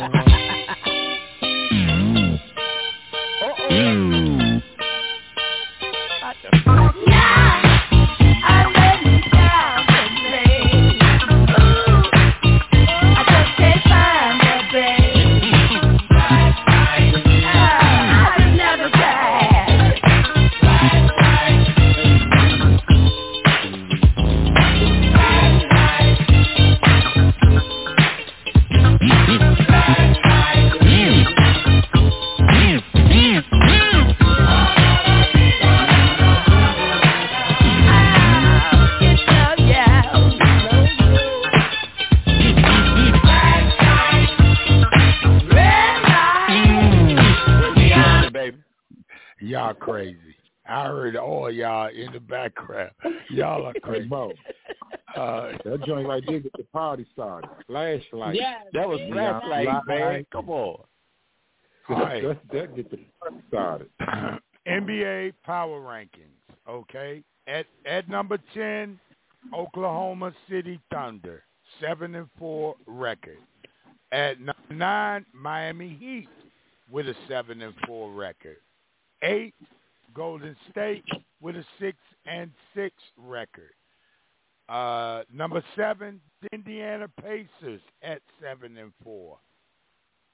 Y'all crazy. I heard all y'all in the background. Y'all are crazy. That joint right there get the party started. Flashlight. Yeah, that was flashlight, man. Come on. Right. That get the party started. NBA power rankings, okay? At number 10, Oklahoma City Thunder, 7-4 record. At number 9, Miami Heat with a 7-4 record. 8, Golden State with a 6-6 record. Number 7, Indiana Pacers at 7-4.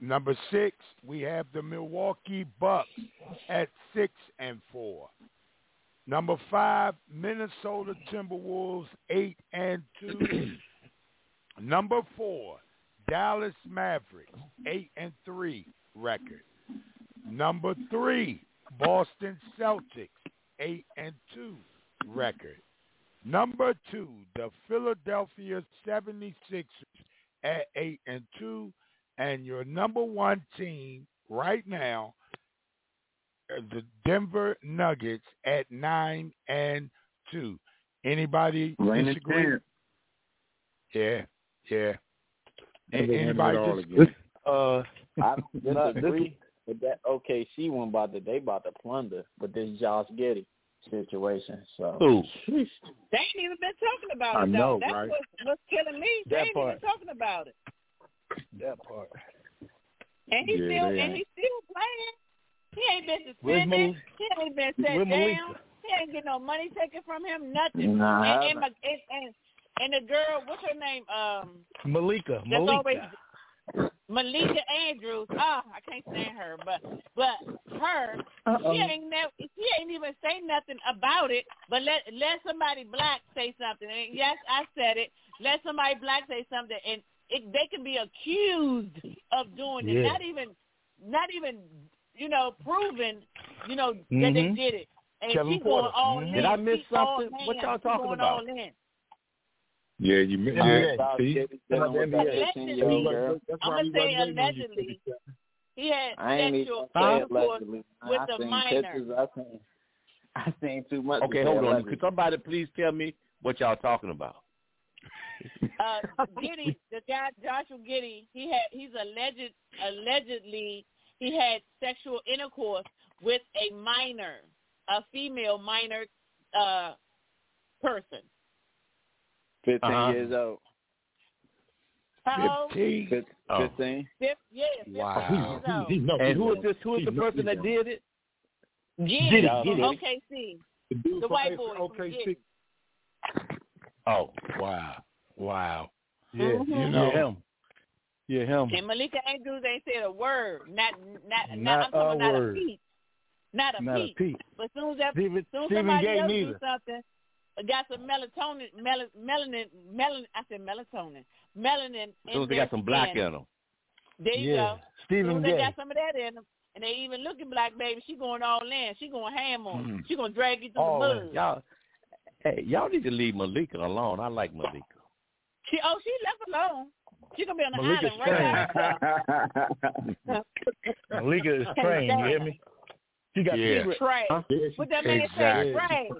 Number 6, we have the Milwaukee Bucks at 6-4. Number 5, Minnesota Timberwolves 8-2. Number 4, Dallas Mavericks 8-3 record. Number 3, Boston Celtics 8-2 record. Number 2, the Philadelphia 76ers at 8-2. And your number 1 team right now, the Denver Nuggets at 9-2. Anybody disagree? Yeah. Anybody disagree? I disagree with that. OKC one they about to plunder with this Josh Giddey situation. So they ain't even been talking about it. I know, That's right? what's killing me. They ain't even talking about it. That part. And he's still playing. He ain't been suspended. He ain't been set down. He ain't getting no money taken from him. Nothing. Nah, and the girl, what's her name? Malika. Malika Andrews. I can't stand her, but her, she ain't even say nothing about it. But let somebody black say something. And yes, I said it. Let somebody black say something, and they can be accused of doing it. Not even, proven, that they did it. And Kevin she's Porter. going all in. Did I miss something? What y'all talking about? Yeah, you missed it. Allegedly, I'm going to say allegedly, he had sexual intercourse with a minor. I seen too much. Okay, hold on. Could somebody please tell me what y'all talking about? Giddey, the guy Joshua Giddey, he's allegedly he had sexual intercourse with a minor, a female minor person. 15 years old. How old? 15. 15. Wow. And who is this? Who is the person that did it? Giddey from OKC. The white boy from OKC. Oh, wow. Yeah, him. Yeah, him. And Malika Andrews ain't said a word. Not a word. Not a peep. But soon as somebody else do something, got some melanin. I said melatonin. Melanin. As soon as they got some black in them. There you go. Stephen Gay. They got some of that in them, and they even looking black, baby. She going all in. She going ham on. Mm. She gonna drag you through the mud. Y'all need to leave Malika alone. I like Malika. She left alone. She gonna be on the island right now. Malika is trained. You hear me? She got secret. Trained. Huh? What that man say?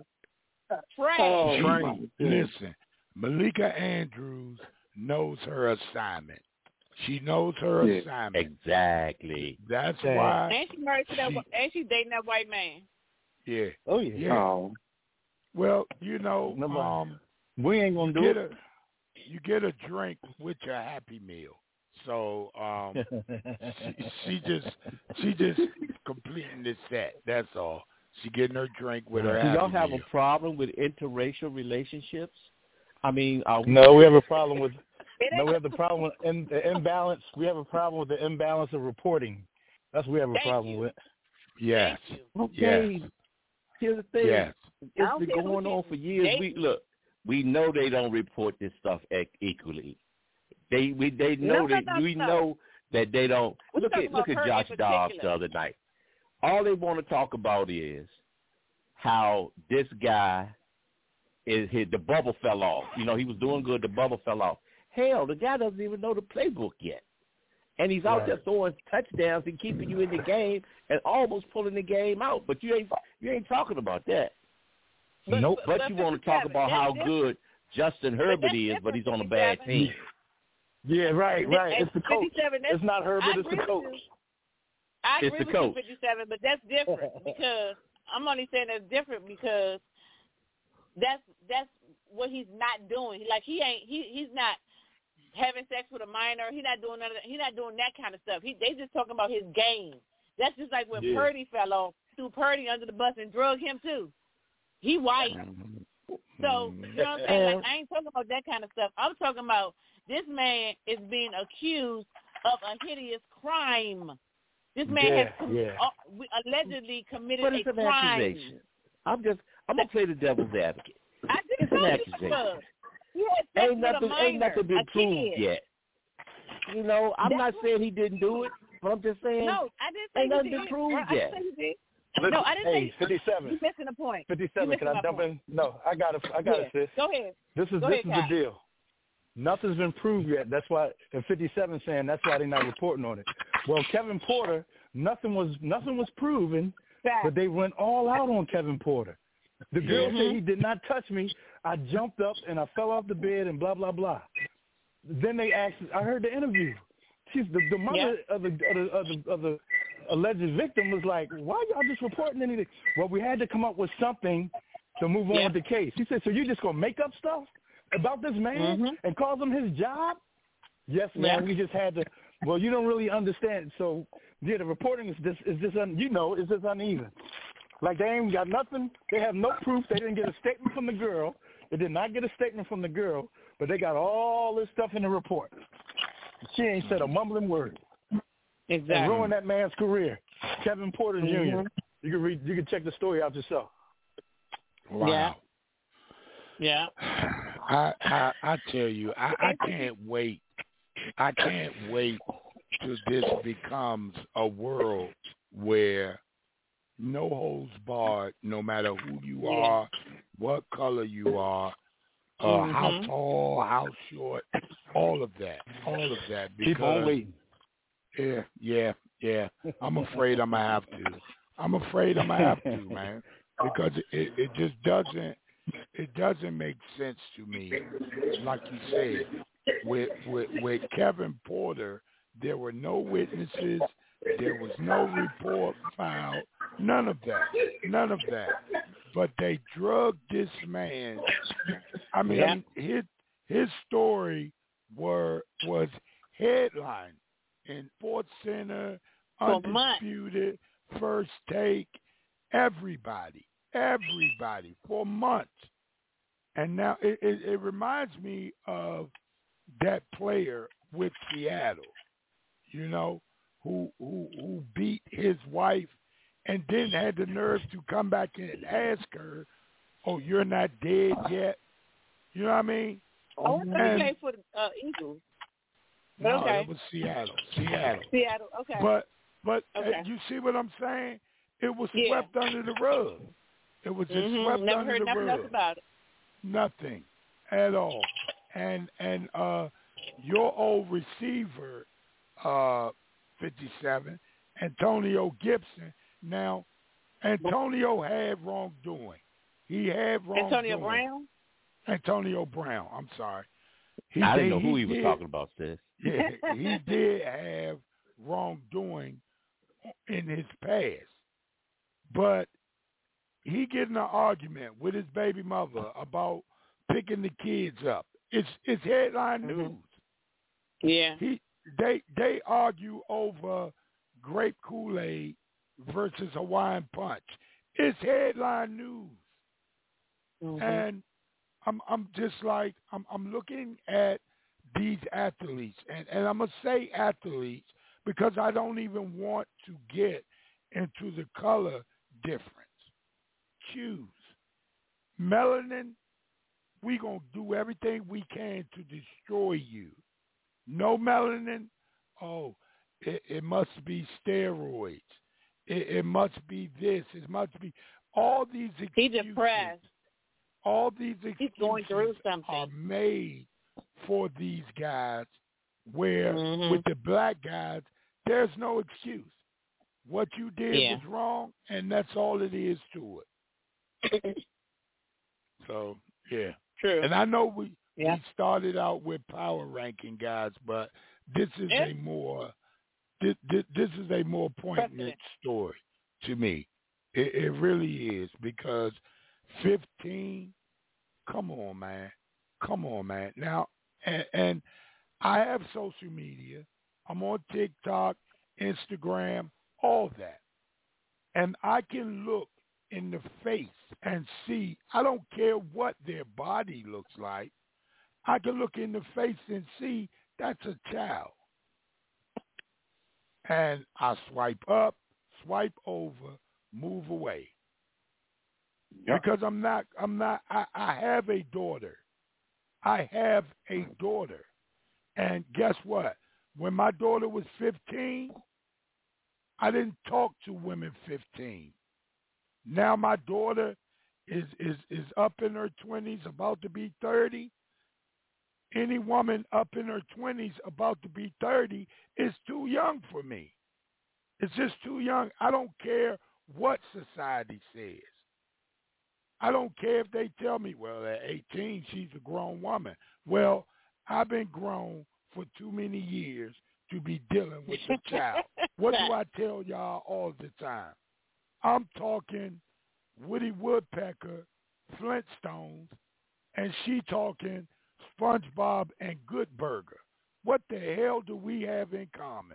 Trained. Listen, Malika Andrews knows her assignment. She knows her assignment. Exactly. That's why. And she married to that. And she dating that white man. Yeah. Oh yeah. Oh. Well, we ain't gonna do it. You get a drink with your Happy Meal. So she just completing the set. That's all. She getting her drink with her Happy Meal. Do y'all have a problem with interracial relationships? I mean, no, we have a problem with. No, we have the problem with the imbalance. We have a problem with the imbalance of reporting. That's what we have a problem with. Yes. Okay. Yes. Here's the thing. Yes. It's been going on for years. We know they don't report this stuff equally. They know we know that they don't. Look at Josh Dobbs the other night. All they want to talk about is how this guy the bubble fell off. He was doing good. The bubble fell off. Hell, the guy doesn't even know the playbook yet. And he's out there throwing touchdowns and keeping you in the game and almost pulling the game out. But you ain't talking about that. But you want to talk about how good Justin Herbert is, but he's on a bad team. Yeah, right. It's the coach. It's not Herbert, it's the coach. I agree with you, 57, but that's different because I'm only saying that's different because that's what he's not doing. Like he's not having sex with a minor. He's not doing none of that. He's not doing that kind of stuff. They just talking about his game. That's just like when Purdy fell off, threw Purdy under the bus and drug him too. He white. So, you know what I'm saying? Like, I ain't talking about that kind of stuff. I'm talking about this man is being accused of a hideous crime. This man has allegedly committed but it's a crime. Accusation. I'm gonna play the devil's advocate. It's an accusation. Ain't nothing been proved yet. You know, I'm not saying he didn't do it, but I'm just saying I didn't say ain't nothing been proved yet. No, I didn't say 57. You're missing the point. 57. Can I jump in? No, I got it, sis. Go ahead. This is the deal. Nothing's been proved yet. That's why, and 57 saying that's why they're not reporting on it. Well, Kevin Porter, nothing was proven, but they went all out on Kevin Porter. The girl said he did not touch me. I jumped up and I fell off the bed and blah blah blah. Then they asked. I heard the interview. She's the mother of the alleged victim was like, "Why y'all just reporting anything?" Well, we had to come up with something to move on with the case. He said, "So you just gonna make up stuff about this man and cause him his job?" Yes, man. We just had to. Well, you don't really understand. So the reporting is just uneven. Like they ain't got nothing. They have no proof. They didn't get a statement from the girl. They did not get a statement from the girl, but they got all this stuff in the report. She ain't said a mumbling word. Exactly. And ruined that man's career. Kevin Porter Jr. You can check the story out yourself. Wow. Yeah. I tell you, I can't wait. I can't wait till this becomes a world where no holds barred, no matter who you are, what color you are, how tall, how short, all of that. Because, keep on waiting. Yeah. I'm afraid I'm gonna have to. Man, because it just doesn't make sense to me. Like you said, with Kevin Porter, there were no witnesses. There was no report filed. None of that. But they drugged this man. I mean, his story was headline in Sports Center, Undisputed, First Take, everybody for months. And now it reminds me of that player with Seattle, you know, who beat his wife and then had the nerve to come back and ask her, "Oh, you're not dead yet?" You know what I mean? Oh, he played for the Eagles. No, it was Seattle. Okay. But you see what I'm saying? It was swept under the rug. It was just swept Never under heard the nothing rug. else about it. Nothing at all. And your old receiver, 57, Antonio Gibson. Now, Antonio had wrongdoing. He had wrongdoing. Antonio Brown. I'm sorry. I didn't know who he was talking about, sis. Yeah, he did have wrongdoing in his past. But he get in an argument with his baby mother about picking the kids up. It's headline news. Yeah. They argue over grape Kool-Aid versus Hawaiian Punch. It's headline news. And I'm just like I'm looking at these athletes, and I'm gonna say athletes because I don't even want to get into the color difference. Choose melanin. We gonna do everything we can to destroy you. No melanin. Oh, it must be steroids. It must be this. It must be all these excuses. He's depressed. All these excuses going through something. are made for these guys where with the black guys, there's no excuse. What you did was wrong, and that's all it is to it. So, yeah. True. And I know we started out with power ranking guys, but this is a more this is a more poignant story to me. It really is, because 15, come on, man. Now, and I have social media. I'm on TikTok, Instagram, all that. And I can look in the face and see, I don't care what their body looks like. I can look in the face and see that's a child. and I swipe up, swipe over, move away. Yep. Because I have a daughter. I have a daughter. And guess what? When my daughter was 15, I didn't talk to women 15. Now my daughter is up in her 20s, about to be 30. Any woman up in her 20s, about to be 30, is too young for me. It's just too young. I don't care what society says. I don't care if they tell me, well, at 18, she's a grown woman. Well, I've been grown for too many years to be dealing with a child. What do I tell y'all all the time? I'm talking Woody Woodpecker, Flintstones, and she talking SpongeBob and Good Burger. What the hell do we have in common?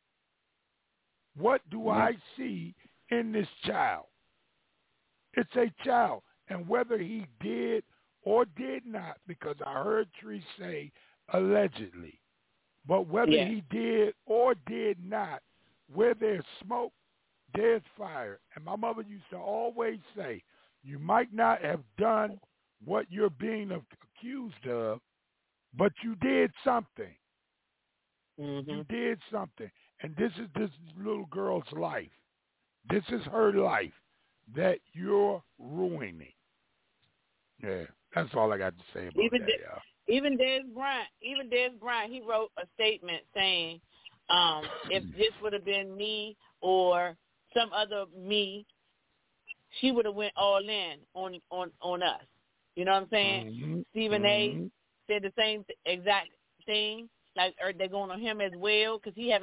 What do I see in this child? It's a child. And whether he did or did not, because I heard Tree say allegedly, but whether he did or did not, where there's smoke, there's fire. And my mother used to always say, you might not have done what you're being accused of, but you did something. Mm-hmm. You did something. And this is this little girl's life. This is her life that you're ruining. Yeah, that's all I got to say about that, y'all. Even Des Bryant, he wrote a statement saying, if this would have been me or some other me, she would have went all in on us. You know what I'm saying? Mm-hmm. Stephen A. said the same exact thing. Like, they're going on him as well, because he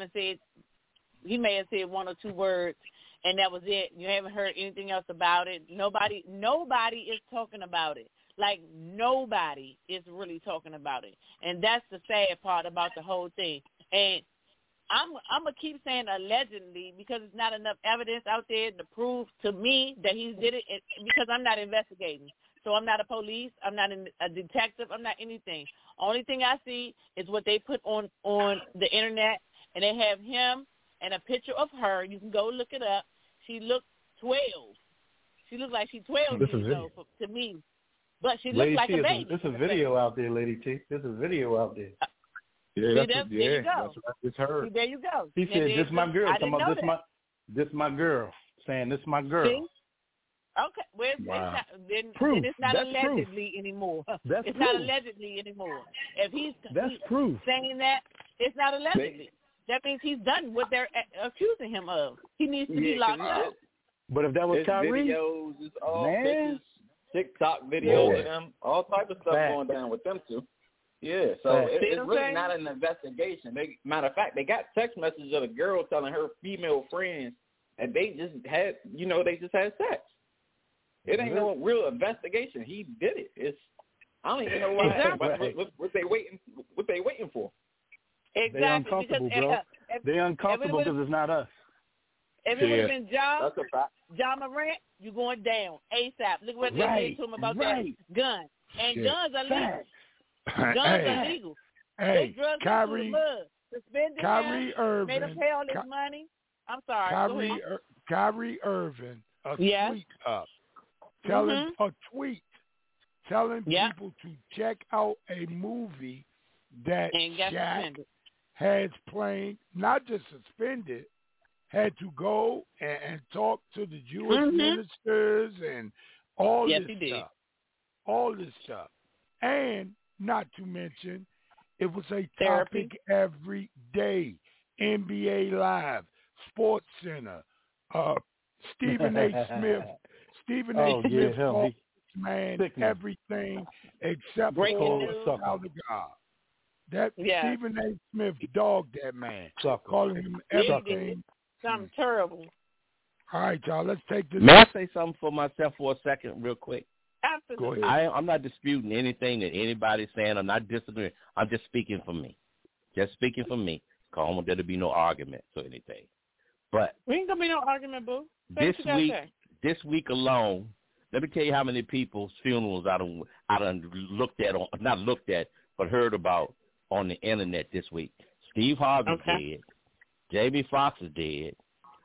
may have said one or two words, and that was it. You haven't heard anything else about it. Nobody is talking about it. Like, nobody is really talking about it. And that's the sad part about the whole thing. And I'm going to keep saying allegedly, because there's not enough evidence out there to prove to me that he did it, because I'm not investigating. So I'm not a police. I'm not a detective. I'm not anything. Only thing I see is what they put on the Internet, and they have him and a picture of her. You can go look it up. She looked 12. She looked like she's 12 years old to me. But she looks like a baby. There's a video out there, Lady T. There's a video out there. Yeah, there you go. It's her. There you go. He said, "This my girl." This my girl. Saying, "This my girl." See? Okay, well, wow. Then it's not That's allegedly proof. anymore. That's it's proof. not allegedly anymore. If he's proof. saying that, it's not allegedly. That means he's done what they're accusing him of. He needs to be locked up. But if that was Kyrie, videos, it's all pictures, TikTok videos of them, all type of stuff going down with them too. Yeah, so it's really not an investigation. Matter of fact, they got text messages of a girl telling her female friends that they just had, sex. It ain't no real investigation. He did it. I don't even know why. What they waiting? What they waiting for? Exactly. They're uncomfortable, bro. They're uncomfortable because it's not us. If it would have been John Morant, you're going down ASAP. Look what they did to him about that gun. And guns are legal. Guns are legal. Hey, Kyrie Irving made him pay all this money. I'm sorry. Kyrie Irving, tweet up, telling people to check out a movie that Shaq has played, not just suspended, had to go and talk to the Jewish ministers and all this stuff. All this stuff. And not to mention, it was a topic every day. NBA Live, Sports Center, Stephen A. Smith. Stephen A. Smith called this man everything except for the child of God. Stephen A. Smith dogged that man, calling him everything. Something terrible. All right, y'all, let's take this. May I say something for myself for a second real quick? Absolutely. Go ahead. I'm not disputing anything that anybody's saying. I'm not disagreeing. I'm just speaking for me. Just speaking for me. Because I don't want there to be no arguments or anything. But we ain't going to be no argument, boo. This week alone, let me tell you how many people's funerals I done looked at, not looked at, but heard about on the internet this week. Steve Harvey's dead. Jamie Foxx is dead.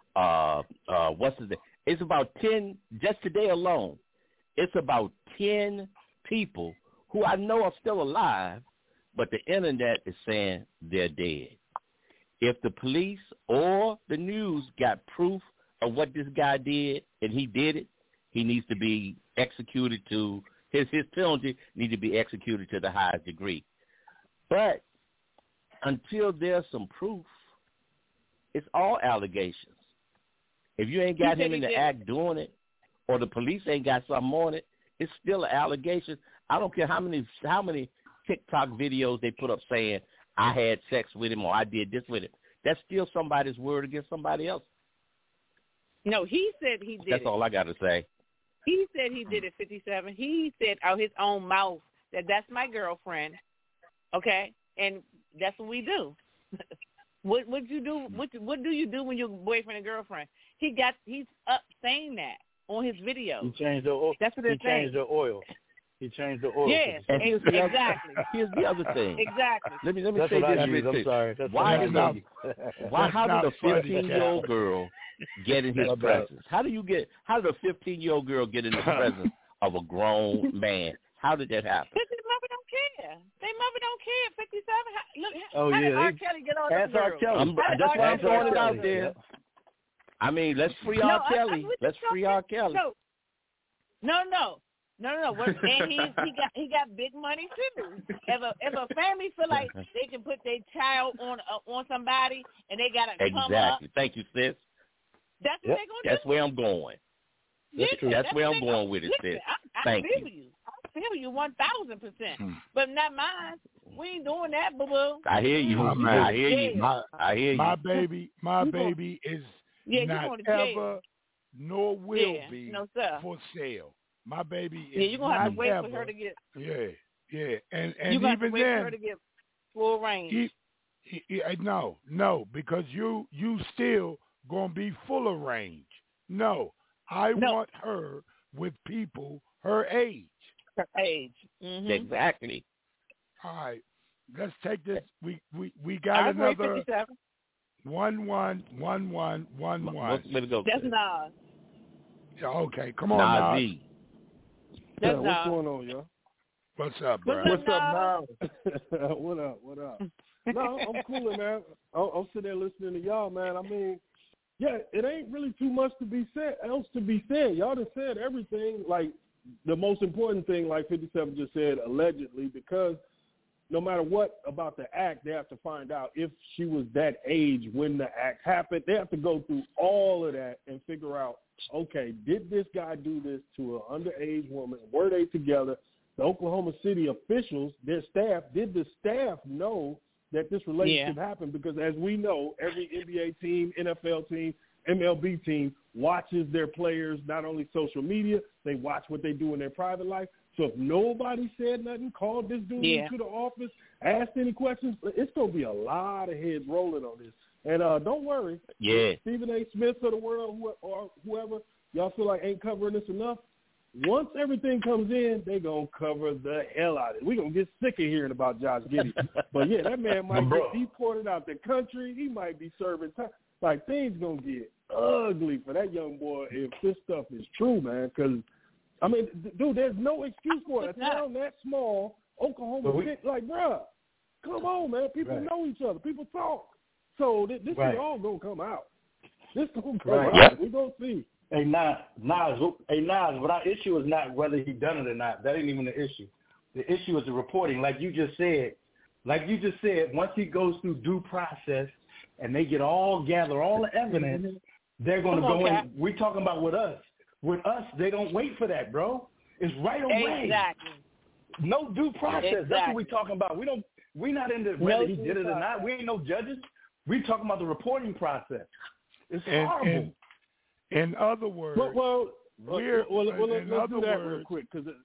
What's his name? It's about 10, just today alone, it's about 10 people who I know are still alive, but the internet is saying they're dead. If the police or the news got proof of what this guy did, and he did it, he needs to be executed to, his penalty needs to be executed to the highest degree. But until there's some proof, it's all allegations. If you ain't got him in the act doing it, or the police ain't got something on it, it's still an allegation. I don't care how many TikTok videos they put up saying, I had sex with him or I did this with him. That's still somebody's word against somebody else. No, he said he did That's all I got to say. He said he did it, 57. He said out his own mouth that that's my girlfriend, okay? And that's what we do. What you do? What do you do when you're boyfriend and girlfriend? He's up saying that on his video. He changed the oil. That's what they're saying. Changed the oil. He changed the oil. Yes, exactly. Here's the other thing. Exactly. Let me say this real quick. How did a 15-year-old girl get in his presence? How did a 15-year-old girl get in the presence of a grown man? How did that happen? Because their mother don't care. Their mother don't care. 57. Look, how did R. Kelly get all the girls? That's why I'm throwing it out there. I mean, let's free R. Kelly. Let's free R. Kelly. No. And he got big money too. If a family feel like they can put their child on somebody and they gotta come up. Exactly. Thank you, sis. That's what they're gonna do. That's where I'm going. That's where I'm going with it, sis. Thank you. I feel you 1,000%. But not mine. We ain't doing that, boo boo. I hear you. I hear you. I hear you. My baby is not ever nor will be for sale. My baby is you're gonna have to wait for her to get. Yeah, and you got even to wait then, for her to get full range. No, because you still gonna be full of range. No, I want her with people her age. Her age. Mm-hmm. Exactly. All right, let's take this. We got another 1-1-1-1-1-1. That's Nas. Okay, come on, Nas. That's what's going on, y'all? What's up, bro? What's up, Nas? What up? No, I'm cooling, man. I'm sitting there listening to y'all, man. I mean, yeah, it ain't really too much else to be said. Y'all just said everything. Like, the most important thing, like 57 just said, allegedly, because no matter what about the act, they have to find out if she was that age when the act happened. They have to go through all of that and figure out, okay, did this guy do this to an underage woman? Were they together? The Oklahoma City officials, their staff, did the staff know that this relationship happened? Because as we know, every NBA team, NFL team, MLB team watches their players, not only social media, they watch what they do in their private life. So if nobody said nothing, called this dude into the office, asked any questions, it's going to be a lot of heads rolling on this. And don't worry, Stephen A. Smith of the world or whoever, y'all feel like ain't covering this enough, once everything comes in, they going to cover the hell out of it. We're going to get sick of hearing about Josh Giddey. But, yeah, that man might get deported out the country. He might be serving time. Like, things going to get ugly for that young boy if this stuff is true, man. Because, I mean, dude, there's no excuse for it. A town that small, Oklahoma City, like, bruh, come on, man. People know each other. People talk. So this is all going to come out. This going to come out. We're going to see. Hey, Nas, but our issue is not whether he done it or not. That ain't even the issue. The issue is the reporting. Like you just said, once he goes through due process and they gather all the evidence, they're going to go in. We're talking about with us. With us, they don't wait for that, bro. It's right away. Exactly. No due process. Exactly. That's what we're talking about. We're not into whether he did it or not. We ain't no judges. We're talking about the reporting process. It's horrible. In other words, let's do that real quick.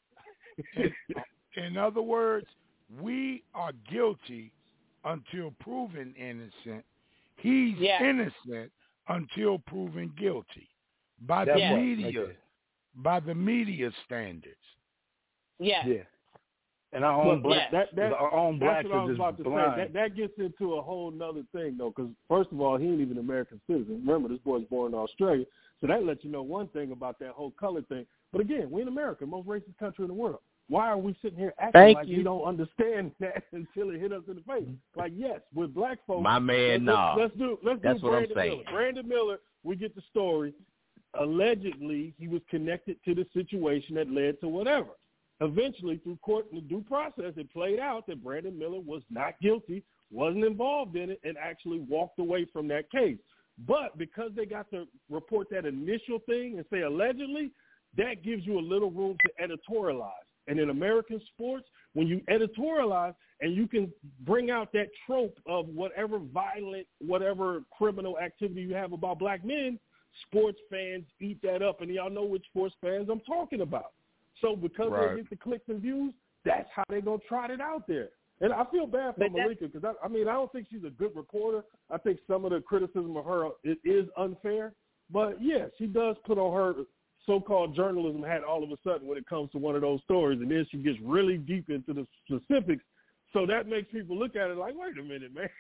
In other words, we are guilty until proven innocent. He's innocent until proven guilty by the media, by the media standards. Yeah. And our own black, our own blacks that's what I was about to blind. say. That gets into a whole nother thing, though, because first of all, he ain't even an American citizen. Remember, this boy's born in Australia, so that lets you know one thing about that whole color thing. But again, we're in America, most racist country in the world. Why are we sitting here acting like we don't understand that until it hit us in the face? Like, yes, with black folks, my man, let's do that's what I'm saying. Miller. Brandon Miller, we get the story. Allegedly, he was connected to the situation that led to whatever. Eventually, through court and the due process, it played out that Brandon Miller was not guilty, wasn't involved in it, and actually walked away from that case. But because they got to report that initial thing and say allegedly, that gives you a little room to editorialize. And in American sports, when you editorialize and you can bring out that trope of whatever violent, whatever criminal activity you have about black men, sports fans eat that up. And y'all know which sports fans I'm talking about. So because they get the clicks and views, that's how they're going to trot it out there. And I feel bad for Malika because, I don't think she's a good reporter. I think some of the criticism of her is unfair. But, yeah, she does put on her so-called journalism hat all of a sudden when it comes to one of those stories, and then she gets really deep into the specifics. So that makes people look at it like, wait a minute, man.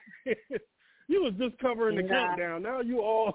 You was just covering the countdown. Now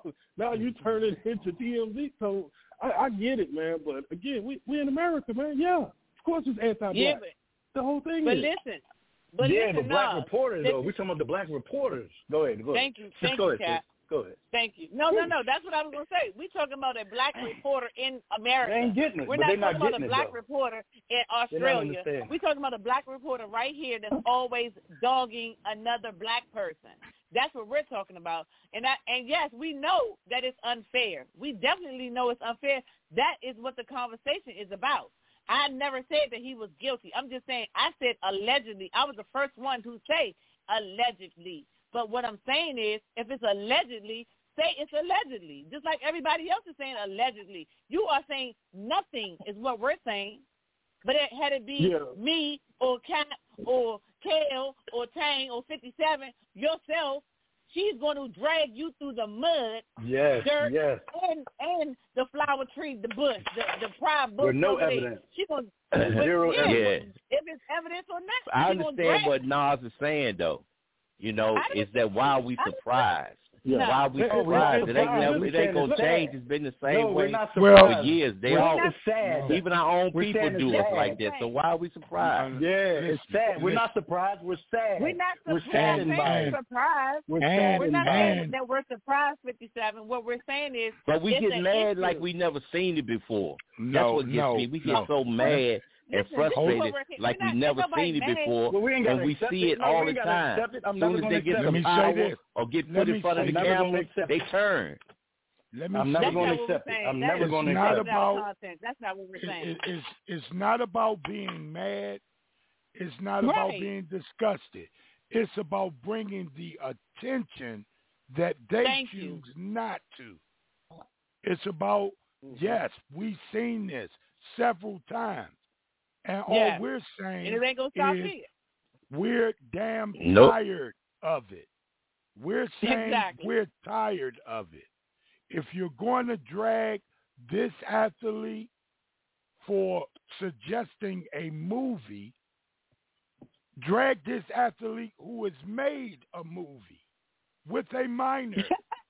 you turn it into TMZ. So I get it, man. But again, we in America, man. Yeah, of course it's anti-black. Yeah, the whole thing. But is. listen, the black reporters though. We're talking about the black reporters. Go ahead. Thank you, Kat. Go ahead. Thank you. No. That's what I was going to say. We're talking about a black reporter in America. They ain't getting it. We're not talking about a black reporter in Australia. We're talking about a black reporter right here that's always dogging another black person. That's what we're talking about. And yes, we know that it's unfair. We definitely know it's unfair. That is what the conversation is about. I never said that he was guilty. I'm just saying I said allegedly. I was the first one to say allegedly. But what I'm saying is if it's allegedly, say it's allegedly. Just like everybody else is saying allegedly. You are saying nothing is what we're saying. But had it be me or Kat or Kale or Tang or 57, yourself, she's going to drag you through the mud, dirt, and the flower tree, the bush, the pride bush. With no evidence. She's going zero evidence. If it's evidence or not. I understand what Nas is saying, though. You know, is that why are we surprised? No. Why are we surprised? It ain't going to change. It's been the same way for years. It's sad. Even our own people do us like that. So why are we surprised? Yeah, it's sad. We're not surprised. We're sad. We're not surprised. We're sad. We're not saying that we're surprised, 57. What we're saying is, but we get mad like we never seen it before. That's what gets me. We get so mad and frustrated like we never seen it before, and we see it all the time. As soon as they get some power or get put in front of the camera, they turn. I'm never going to accept it. I'm never going to accept it. That's not what we're saying. It's not about being mad. It's not about being disgusted. It's about bringing the attention that they choose not to. It's about, yes, we've seen this several times. And all we're saying is we're damn tired of it. We're saying we're tired of it. If you're going to drag this athlete for suggesting a movie, drag this athlete who has made a movie with a minor.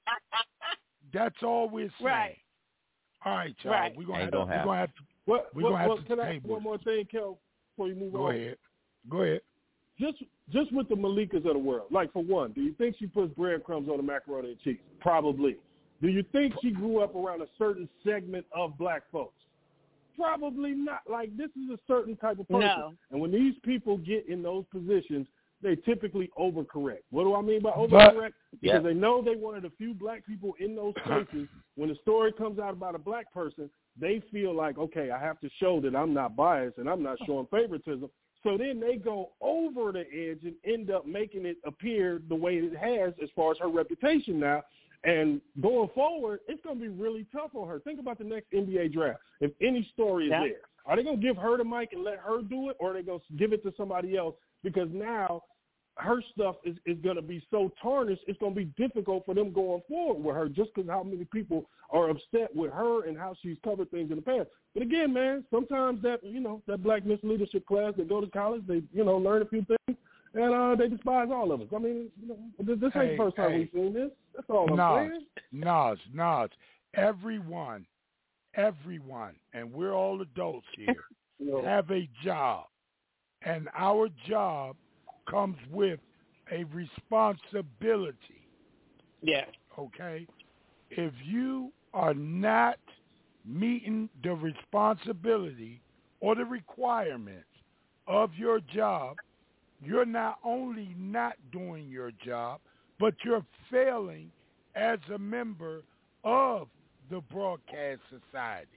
That's all we're saying. Right. All right, y'all. We're going to have to. Can I one more thing, Kel, before you move on? Go ahead. Just with the Malikas of the world, like for one, do you think she puts breadcrumbs on the macaroni and cheese? Probably. Do you think she grew up around a certain segment of black folks? Probably not. Like, this is a certain type of person. No. And when these people get in those positions, they typically overcorrect. What do I mean by overcorrect? Because they know they one of the few black people in those places. When a story comes out about a black person, they feel like, okay, I have to show that I'm not biased and I'm not showing favoritism. So then they go over the edge and end up making it appear the way it has as far as her reputation now. And going forward, it's going to be really tough on her. Think about the next NBA draft. If any story is there, are they going to give her the mic and let her do it, or are they going to give it to somebody else? Because now her stuff is going to be so tarnished, it's going to be difficult for them going forward with her just because how many people are upset with her and how she's covered things in the past. But again, man, sometimes that, that black misleadership class that go to college, they, learn a few things, and they despise all of us. I mean, this ain't the first time we've seen this. That's all I'm saying. Nas, everyone, and we're all adults here, have a job. And our job comes with a responsibility. Yeah. Okay? If you are not meeting the responsibility or the requirements of your job, you're not only not doing your job, but you're failing as a member of the broadcast society.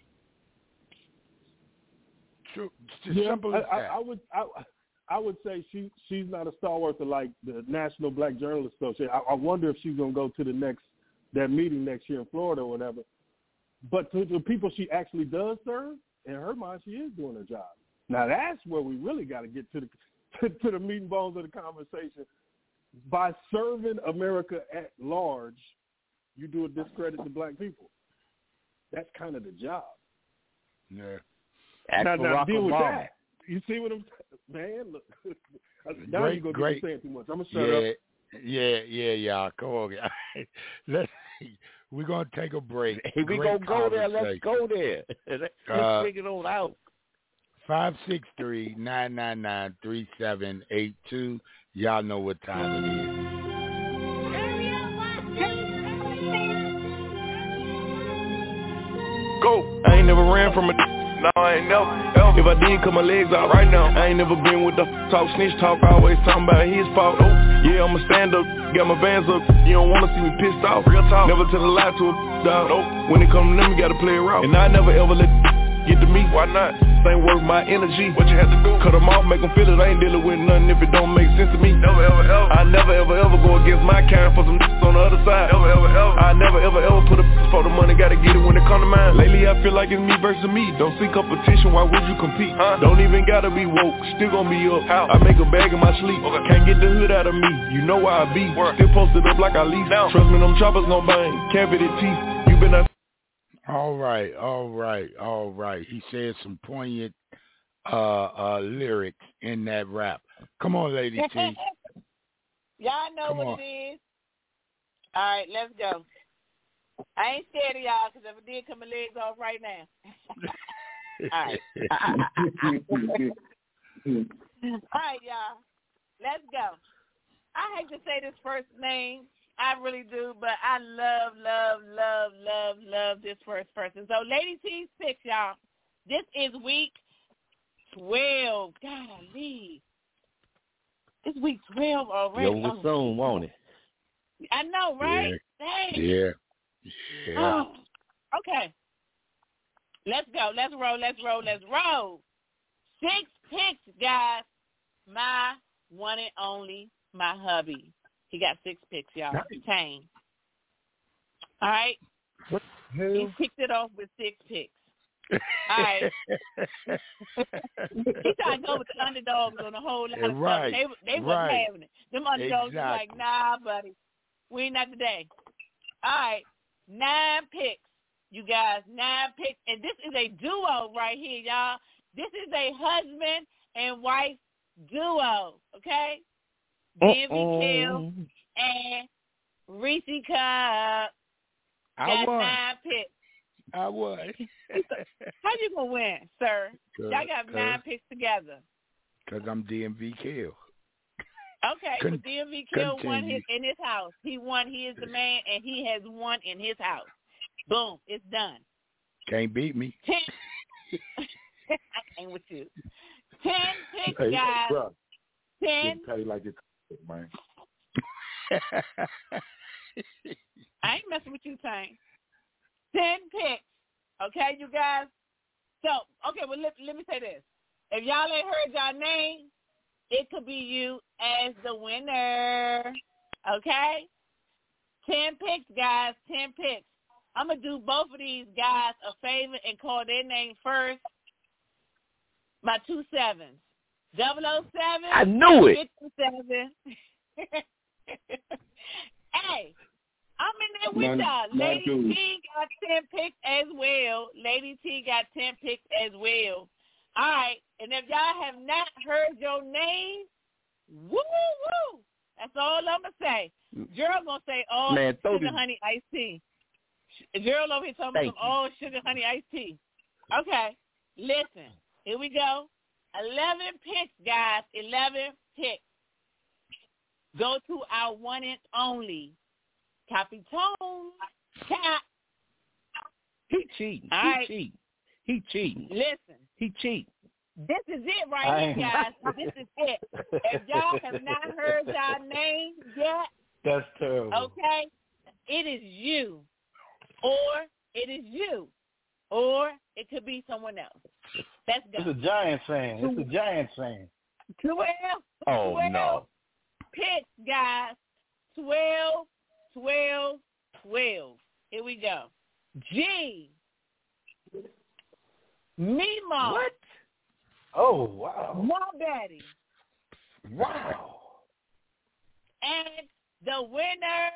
True. Simple as that. I would say she's not a stalwart of like the National Black Journalists Association. I wonder if she's gonna go to that meeting next year in Florida or whatever. But to the people she actually does serve, in her mind, she is doing her job. Now that's where we really got to get to the meat and bones of the conversation. By serving America at large, you do a discredit to black people. That's kind of the job. Yeah. Now deal with that. You see what I'm saying? Man, look. Now you're going to be saying too much. I'm going to shut up. Yeah. Come on. Let's see. We're going to take a break. Hey, we're going to go there. Let's go there. Let's bring it on out. 563-999-3782. Y'all know what time it is. Go. I ain't never ran from a... No, I ain't never. If I did, cut my legs out right now. I ain't never been with the talk, snitch talk, always talking about his fault. Yeah, I'ma stand up, got my bands up. You don't wanna see me pissed off. Real talk. Never tell a lie to a dog. When it come to them, you gotta play it raw. And I never ever let get to me. Why not? Ain't worth my energy. What you had to do? Cut them off, make them feel it. I ain't dealing with nothing if it don't make sense to me. Never ever. I never ever go against my kind for some on the other side. Never ever. I never ever put a for the money. Gotta get it when it come to mine. Lately I feel like it's me versus me. Don't see competition. Why would you compete? Don't even gotta be woke. Still gonna be up. How? I make a bag in my sleep. Can't get the hood out of me. You know why I be. Still posted up like I lease. Trust me, them choppers gon' bang. Cavity teeth. You been out. All right. He said some poignant lyrics in that rap. Come on, Lady T. Y'all know what it is. All right, let's go. I ain't scared of y'all because if I did, cut my legs off right now. All right. All right, y'all. Let's go. I hate to say this first name. I really do, but I love this first person. So, Lady T's picks, y'all. This is week 12. Golly. It's week 12 already. Over soon, won't it? I know, right? Yeah. Oh, okay. Let's go. Let's roll. 6 picks, guys. My one and only, my hubby. He got 6 picks, y'all. Tang. All right? He picked it off with 6 picks. All right. He tried to go with the underdogs on a whole lot of stuff. They wasn't having it. Them underdogs was like, nah, buddy. We ain't not today. All right. 9 picks. You guys, 9 picks. And this is a duo right here, y'all. This is a husband and wife duo, okay? DMV Kill and Reese Cup got 9 picks. I won. How you gonna win, sir? Y'all got 9 picks together. Because I'm DMV Kill. Okay, but DMV Kill won in his house. He won. He is the man, and he has won in his house. Boom, it's done. Can't beat me. 10. I ain't with you. 10 picks, guys. Bro, 10. Tell you like it's man. I ain't messing with you, Tank. 10 picks. Okay, you guys? So, okay, well, let me say this. If y'all ain't heard y'all name, it could be you as the winner. Okay? 10 picks, guys. 10 picks. I'm going to do both of these guys a favor and call their name first. My 2 7s. 007. I knew it. 57. Hey, I'm in there with y'all. Lady T got 10 picks as well. Lady T got 10 picks as well. All right, and if y'all have not heard your name, woo. That's all I'm going to say. Gerald going to say, sugar, honey, iced tea. Gerald over here talking about sugar, honey, iced tea. Okay, listen. Here we go. 11 picks, guys. 11 picks. Go to our one and only Capitone Cap. He cheating. He cheating. Listen. He cheating. This is it right here, guys. This is it. If y'all have not heard y'all name yet, that's terrible. Okay, it is you, or it is you, or it could be someone else. Let's go. It's a Giants fan. 12. Oh, 12 no. Picks, guys. 12. Here we go. G. Mima. What? Oh, wow. Marbetty. Wow. And the winner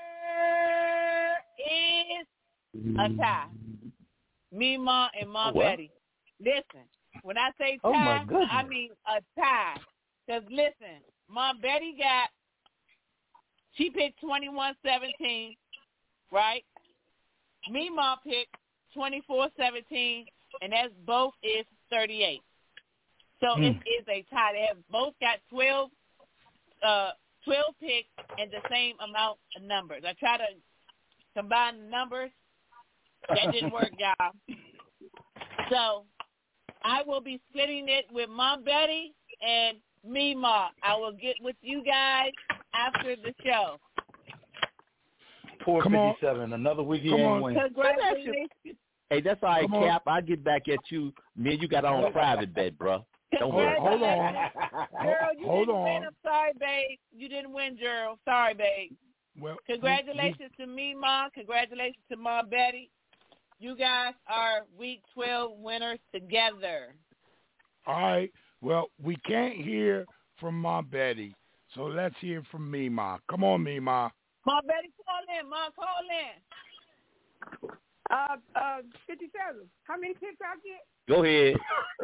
is a tie. Mima and Marbetty. Listen, when I say tie, I mean a tie. Because listen, Marbetty she picked 21-17, right? Mima picked 24-17, and that's both is 38. So it is a tie. They have both got 12 picks and the same amount of numbers. I try to combine the numbers. That didn't work, y'all. So I will be splitting it with Marbetty and Mima. I will get with you guys after the show. Poor 57. Another week he ain't win. Congratulations. Hey, that's all right, Cap. I'll get back at you. Me and you got our own private bet, bro. Don't worry. Hold on. Gerald, you didn't win. I'm sorry, babe. You didn't win, Gerald. Sorry, babe. Well, congratulations to Mima. Congratulations to Marbetty. You guys are Week 12 winners together. All right. Well, we can't hear from Marbetty, so let's hear from Mima. Come on, Mima. Marbetty, call in. Call in. 57. How many picks I get? Go ahead.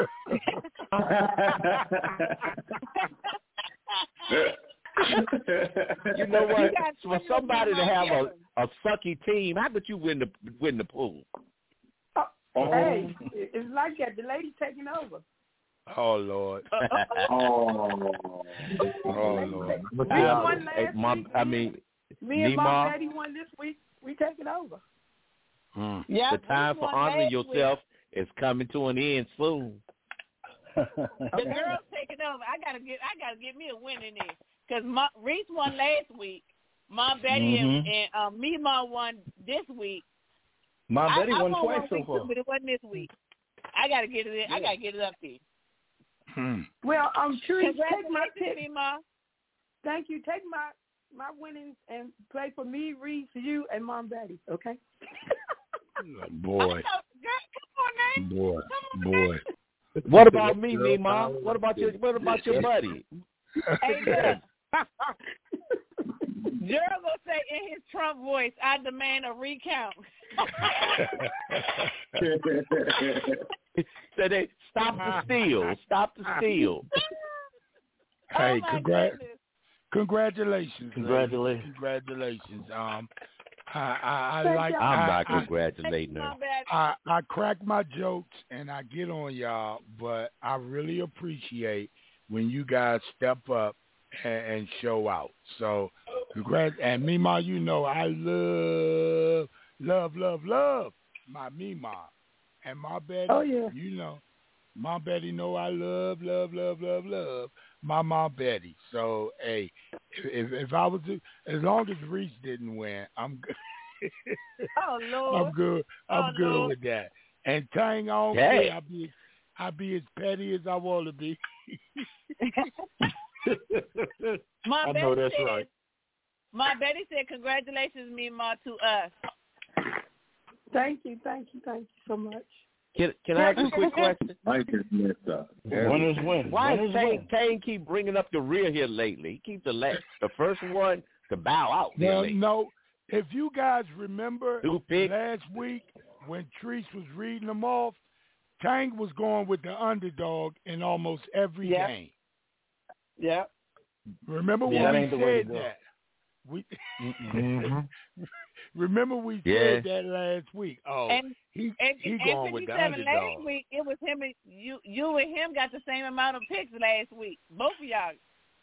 You know what? For somebody to have a sucky team, how could you win the pool? Hey, it's like that. The lady taking over. Oh, Lord. Lord. Me and Marbetty won this week. We taking over. Yeah, the time for honoring yourself is coming to an end soon. The girl's taking over. I gotta get me a win in there because Reese won last week. Marbetty and Mima won this week. Marbetty won twice so far, but it wasn't this week. I gotta get it. I gotta get it up there. Well, Therese, take my pick. Mima. Thank you. Take my winnings and play for me, Reese, you, and Marbetty. Okay. Boy. Boy. What about me, Mima? What about your buddy? Hey, Gerald gonna say in his Trump voice, "I demand a recount." So they stop the steal. Stop the steal. Hey, congratulations. Congratulations. I'm not congratulating her. I crack my jokes and I get on y'all, but I really appreciate when you guys step up and show out. So, congrats. And Mima, you know I love my Mima. And Marbetty, you know, Marbetty know I love my Marbetty. So, hey, if I was as long as Reese didn't win, I'm good. Oh Lord, I'm good. I'm good Lord. with that. And Tang, I don't care. I'll be as petty as I want to be. I know that's right. Marbetty said, "Congratulations, Mima, to us." Thank you so much. Can I ask you a quick question? I just messed up. Winners win. Why Winners does Kane keep bringing up the rear here lately? He keeps the first one to bow out. Well, no. If you guys remember last week when Treese was reading them off, Tank was going with the underdog in almost every game. Yeah. Remember when we said that? Remember we said that last week. Oh, he going with the underdog. Last week, it was him and you and him got the same amount of picks last week. Both of y'all.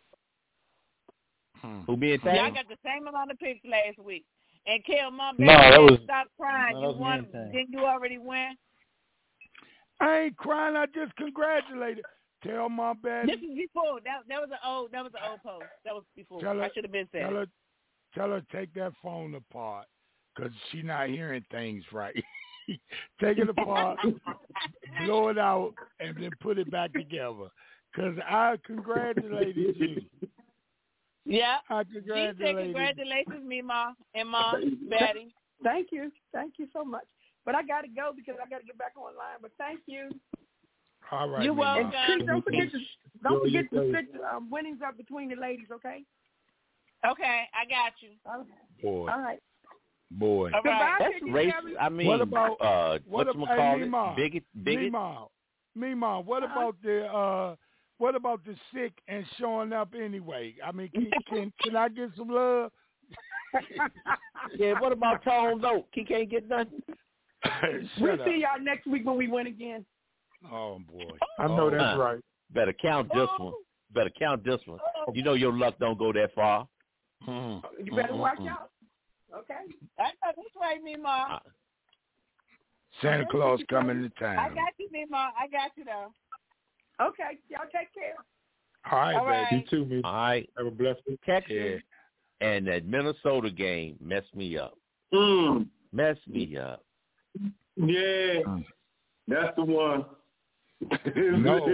Who being Tank? Y'all got the same amount of picks last week. And Kel, Mom, stop crying. You won. Didn't you already win? I ain't crying. I just congratulated. Tell my baby. This is before. That was an old post. That was before. I should have been saying. Tell her take that phone apart because she's not hearing things right. Take it apart, blow it out, and then put it back together. Because I congratulated you. Yeah. I congratulated. Congratulations, Mima and Mom, Betty. Thank you. Thank you so much. But I got to go because I got to get back online. But thank you. All right. You're welcome. Don't forget to split winnings up between the ladies, okay? Okay, I got you. Boy. All right. Boy. All right. That's racist. I mean, what about bigot? Mima, what about the sick and showing up anyway? I mean, can I get some love? Yeah, what about Tone Note? He can't get nothing. We'll see y'all next week when we win again. Oh boy. I know that's right. Better count this one. You know your luck don't go that far. You better watch out. Okay. I know this way, Mima. Santa Claus coming to town. I got you, Mima. I got you, though. Okay. Y'all take care. All right, baby. You too, Mima. All right. Have a blessed week. Texas and that Minnesota game messed me up. Messed me up. Yeah. That's the one. No.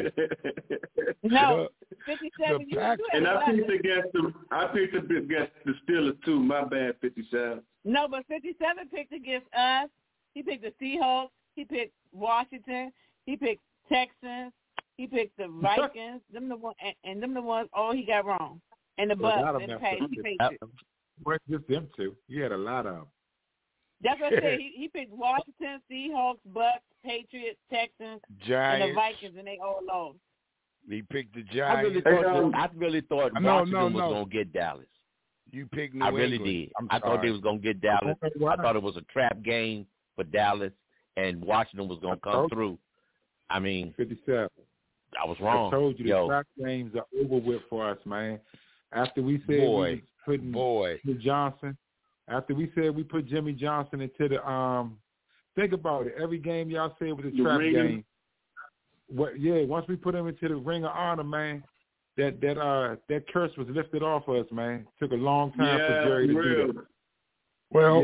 57. And I picked against the Steelers too. My bad, 57. No, but 57 picked against us. He picked the Seahawks. He picked Washington. He picked Texans. He picked the Vikings. Them the ones. All he got wrong. And the Bucks and the Patriots. Weren't just them two. You had a lot of them. That's what I said. He picked Washington, Seahawks, Bucks, Patriots, Texans, Giants, and the Vikings, and they all lost. He picked the Giants. I really thought Washington was going to get Dallas. You picked New England. I really did. I thought they was going to get Dallas. I thought it was a trap game for Dallas, and Washington was going to come through. I mean, 57. I was wrong. I told you the trap games are over with for us, man. After we said we was putting Johnson. After we said we put Jimmy Johnson into the think about it. Every game y'all said was a trap game. Once we put him into the Ring of Honor, man, that curse was lifted off us, man. It took a long time for Jerry to do that. Well,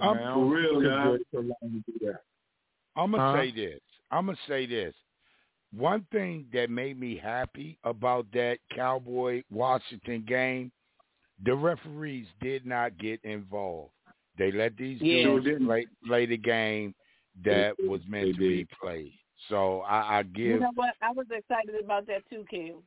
I'm gonna say this. One thing that made me happy about that Cowboy Washington game, the referees did not get involved. They let these dudes play the game that was meant to be played. So I give. You know what? I was excited about that too, Kim.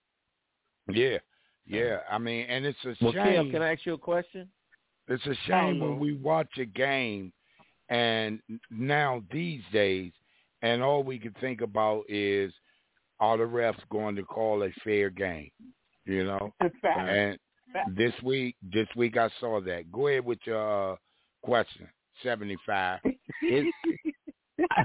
Yeah. I mean, and it's a shame. Kim, can I ask you a question? It's a shame when we watch a game, and now these days, and all we can think about is, are the refs going to call a fair game? You know. And this week I saw that. Go ahead with your question. 75. I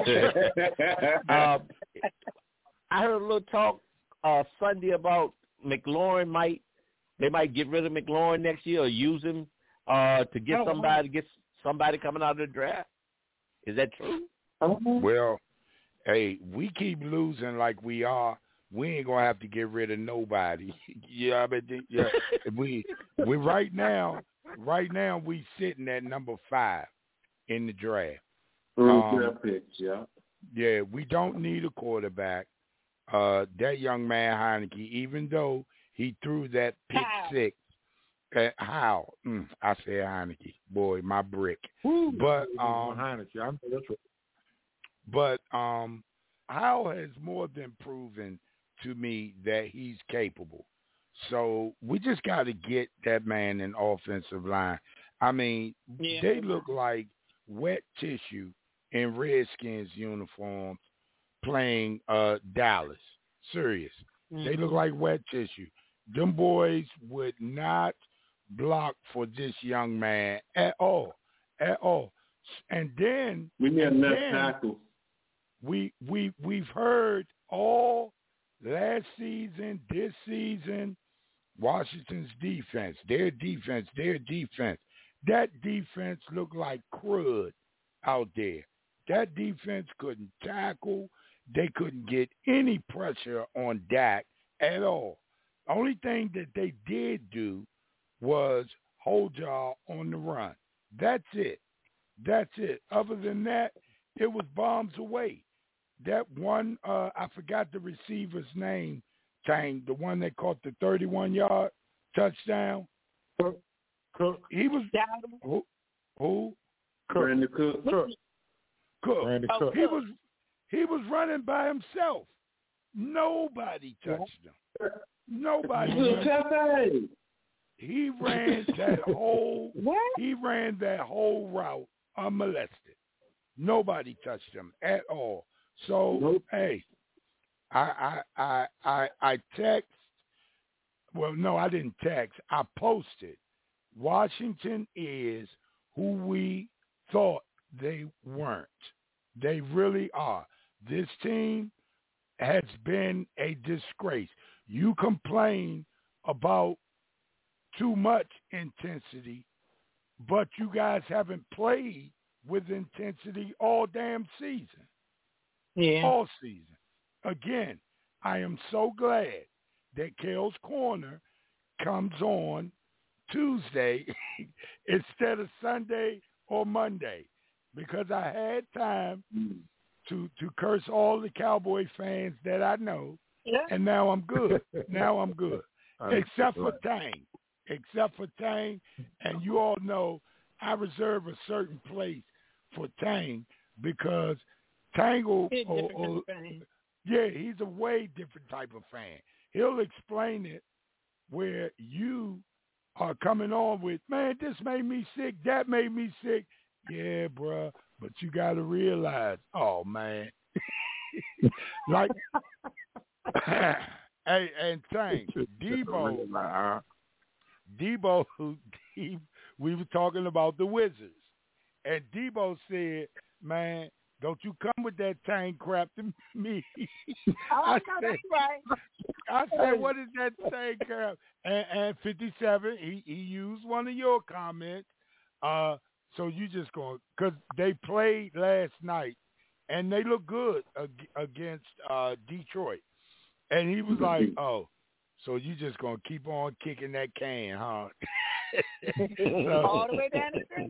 heard a little talk Sunday about McLaurin might get rid of McLaurin next year or use him to get somebody coming out of the draft. Is that true? Well, hey, we keep losing like we are. We ain't gonna have to get rid of nobody. I mean, we right now we sitting at number 5 in the draft. Yeah, we don't need a quarterback. That young man Heineke, even though he threw that pick 6, I said Heineke, boy, my brick. But Heineke, I know that's right. But Howell has more than proven to me that he's capable. So we just got to get that man in offensive line. I mean, they look like wet tissue in Redskins uniforms playing Dallas. Serious. Mm-hmm. They look like wet tissue. Them boys would not block for this young man at all. At all. And then we need a left tackle. We've heard all last season, this season, Washington's defense, their defense. That defense looked like crud out there. That defense couldn't tackle. They couldn't get any pressure on Dak at all. The only thing that they did do was hold y'all on the run. That's it. Other than that, it was bombs away. That one, I forgot the receiver's name, Tang, the one that caught the 31-yard touchdown. Cook. He was who? Brandon Cook. Brandon Cook. He was running by himself. Nobody touched him. Nobody. He ran that whole. He ran that whole route unmolested. Nobody touched him at all. So hey, I text. Well, no, I didn't text. I posted. Washington is who we thought they weren't. They really are. This team has been a disgrace. You complain about too much intensity, but you guys haven't played with intensity all damn season. Yeah. All season. Again, I am so glad that Kale's Corner comes on Tuesday instead of Sunday or Monday, because I had time to curse all the Cowboy fans that I know, and now I'm good. Except for Tang. And you all know I reserve a certain place for Tang because Tang he's a way different type of fan. He'll explain it where you are coming on with, man, this made me sick, that made me sick. Yeah, bruh, but you got to realize, oh, man. Like, hey, and Tang, Debo, we were talking about the Wizards, and Debo said, man, don't you come with that Tang crap to me. I said, what is that Tang crap? And 57, he used one of your comments. So you just going, because they played last night, and they look good against Detroit. And he was like, oh, so you just going to keep on kicking that can, huh? All the way down the street.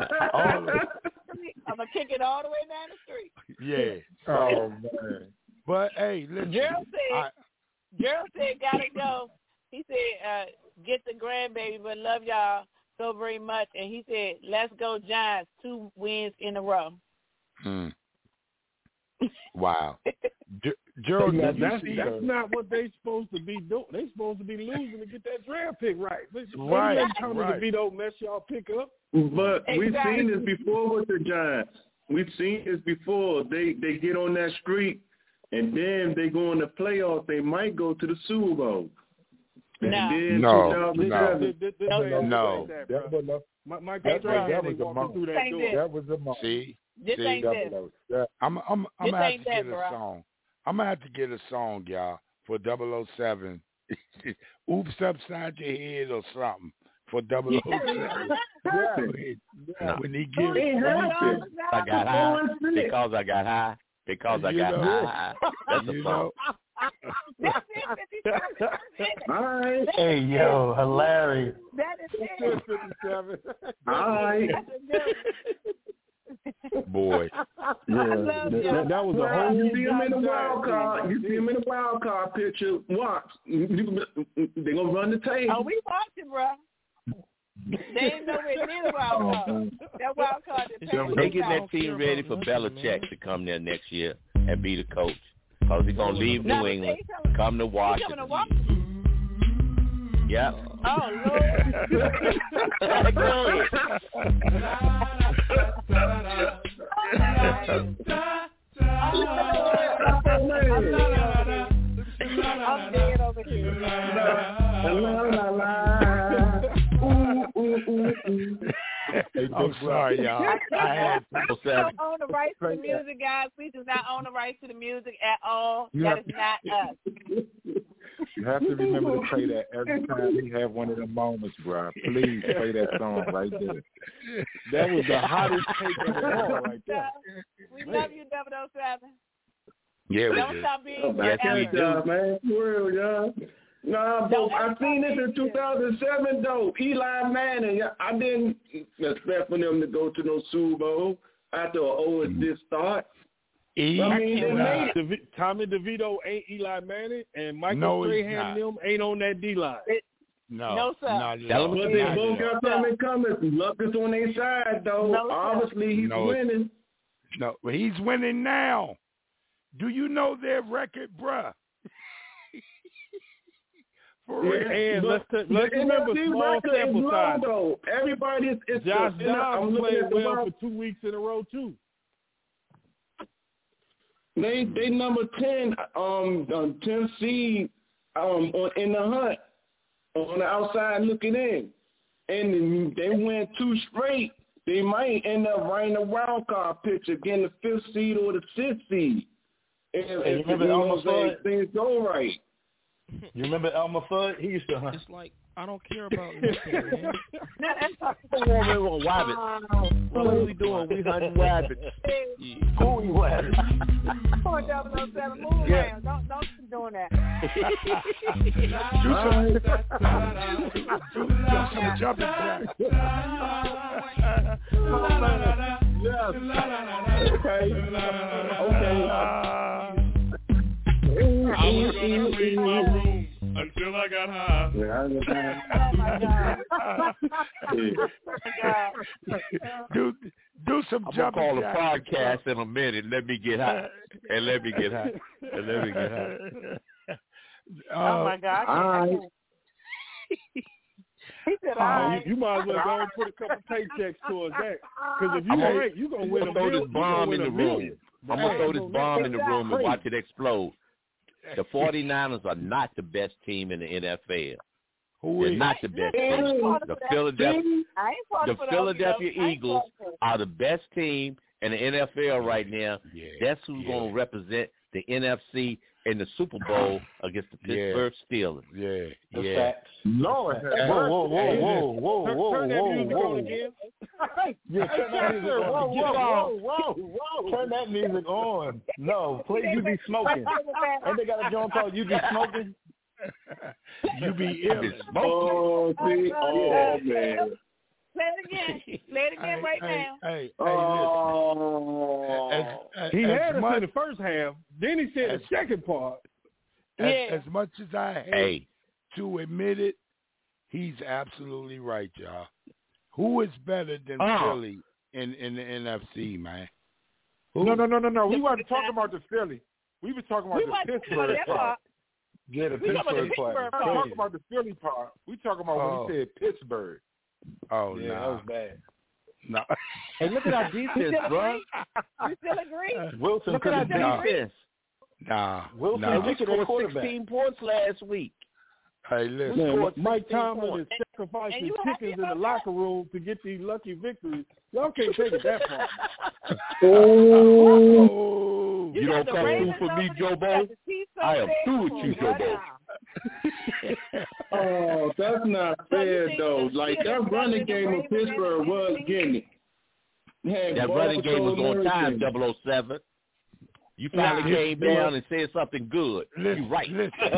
I'm going to kick it all the way down the street. Yeah. Oh, man. But, hey, listen. Gerald said, gotta go. He said, get the grandbaby, but love y'all so very much. And he said, let's go Giants, 2 wins in a row. Wow. Gerald, that's not what they're supposed to be doing. They're supposed to be losing to get that draft pick right. Right. To be don't mess y'all pick up. But we've seen this before with the Giants. We've seen this before. They get on that streak, and then they go in the playoffs. They might go to the Super Bowl. No. That was a month. See, this ain't this. I'm gonna have to get a song. I'm gonna have to get a song, y'all, for 007. Oops upside your head or something for 007. When he gives, I got high because I got high because I got high. That's a song. All right. Hey, yo, hilarious. That is it. 57. All right. Boy. That was a whole. You see him in the wild card. You see him in the wild card picture. Watch. They're going to run the tape. Oh, we watching, bro. They ain't nowhere near the wild card. That wild card depends. They get that team ready for Belichick to come there next year and be the coach. Because he's going to leave New England, come to Washington. Yeah. Oh, Lord. I'm digging over here. I'm sorry, y'all. We don't own the rights to the music, guys. We do not own the rights to the music at all. That is not us. You have to remember to play that every time we have one of the moments, bro. Please play that song right there. That was the hottest take of it all right there. We love you, 007. Yeah, we don't do. stop being yes, we do, man. For real, y'all. Nah, but I seen this in 2007 though. Eli Manning. I didn't expect for them to go to no Super Bowl after an old start. Tommy DeVito ain't Eli Manning, and Michael Strahan and them ain't on that D-line. No, sir. But they both got something coming. Luck is on their side, though. No, obviously, he's winning. No, he's winning now. Do you know their record, bruh? For real. And let's remember small sample size. Everybody's Josh Dobbs played well for 2 weeks in a row too. They number 10 10 seed in the hunt on the outside looking in, and they win 2 straight. They might end up running a wild card picture, getting the 5th seed or the 6th seed. If things go right. You remember Elmer Fudd? He used to hunt. It's like, I don't care about looking, man. What are we doing? We hunting rabbits. Who we rabbits? Come on, 007, move around. Don't keep doing that. Do some jumping jacks. Okay. I was gonna clean my room until I got high. Do some jumping. I'm gonna call a podcast in a minute. Let me get high. Oh my God! He said, you might as well go and put a couple paychecks towards that. Because if you ain't, you're going to win a throw this bomb in the room. I'm going to throw this bomb in the room and watch it explode. The 49ers are not the best team in the NFL. They're not the best team. The Philadelphia Eagles are the best team in the NFL right now. That's who's going to represent the NFC in the Super Bowl against the Pittsburgh Steelers. Lord. Whoa. Turn that music on again. Turn that music on. No, please, you be smoking. Ain't they got a joint called You Be Smoking? You be ill. Man. Play it again right now. Hey, he had us in the first half. Then he said the second part. As much as I hate to admit it, he's absolutely right, y'all. Who is better than Philly in the NFC, man? No. We weren't talking about the Philly. We were talking about the Pittsburgh part. Yeah, the Pittsburgh part. We weren't talking about the Philly part. We talking about when he said Pittsburgh. Oh, yeah, that was bad. No. Hey, look at our defense, bro. You still agree? Wilson look at our defense. Wilson, we scored 16 points last week. Hey, listen. Mike Tomlin is sacrificing chickens in the locker room to get these lucky victories. Y'all can't take it that far. You don't come through for me, Joe Bo? I am through with you, Joe Bo. Oh, that's not fair, though. Like, that running game of Pittsburgh was getting it. That running game was on time, 007. You finally came down and said something good. You're right.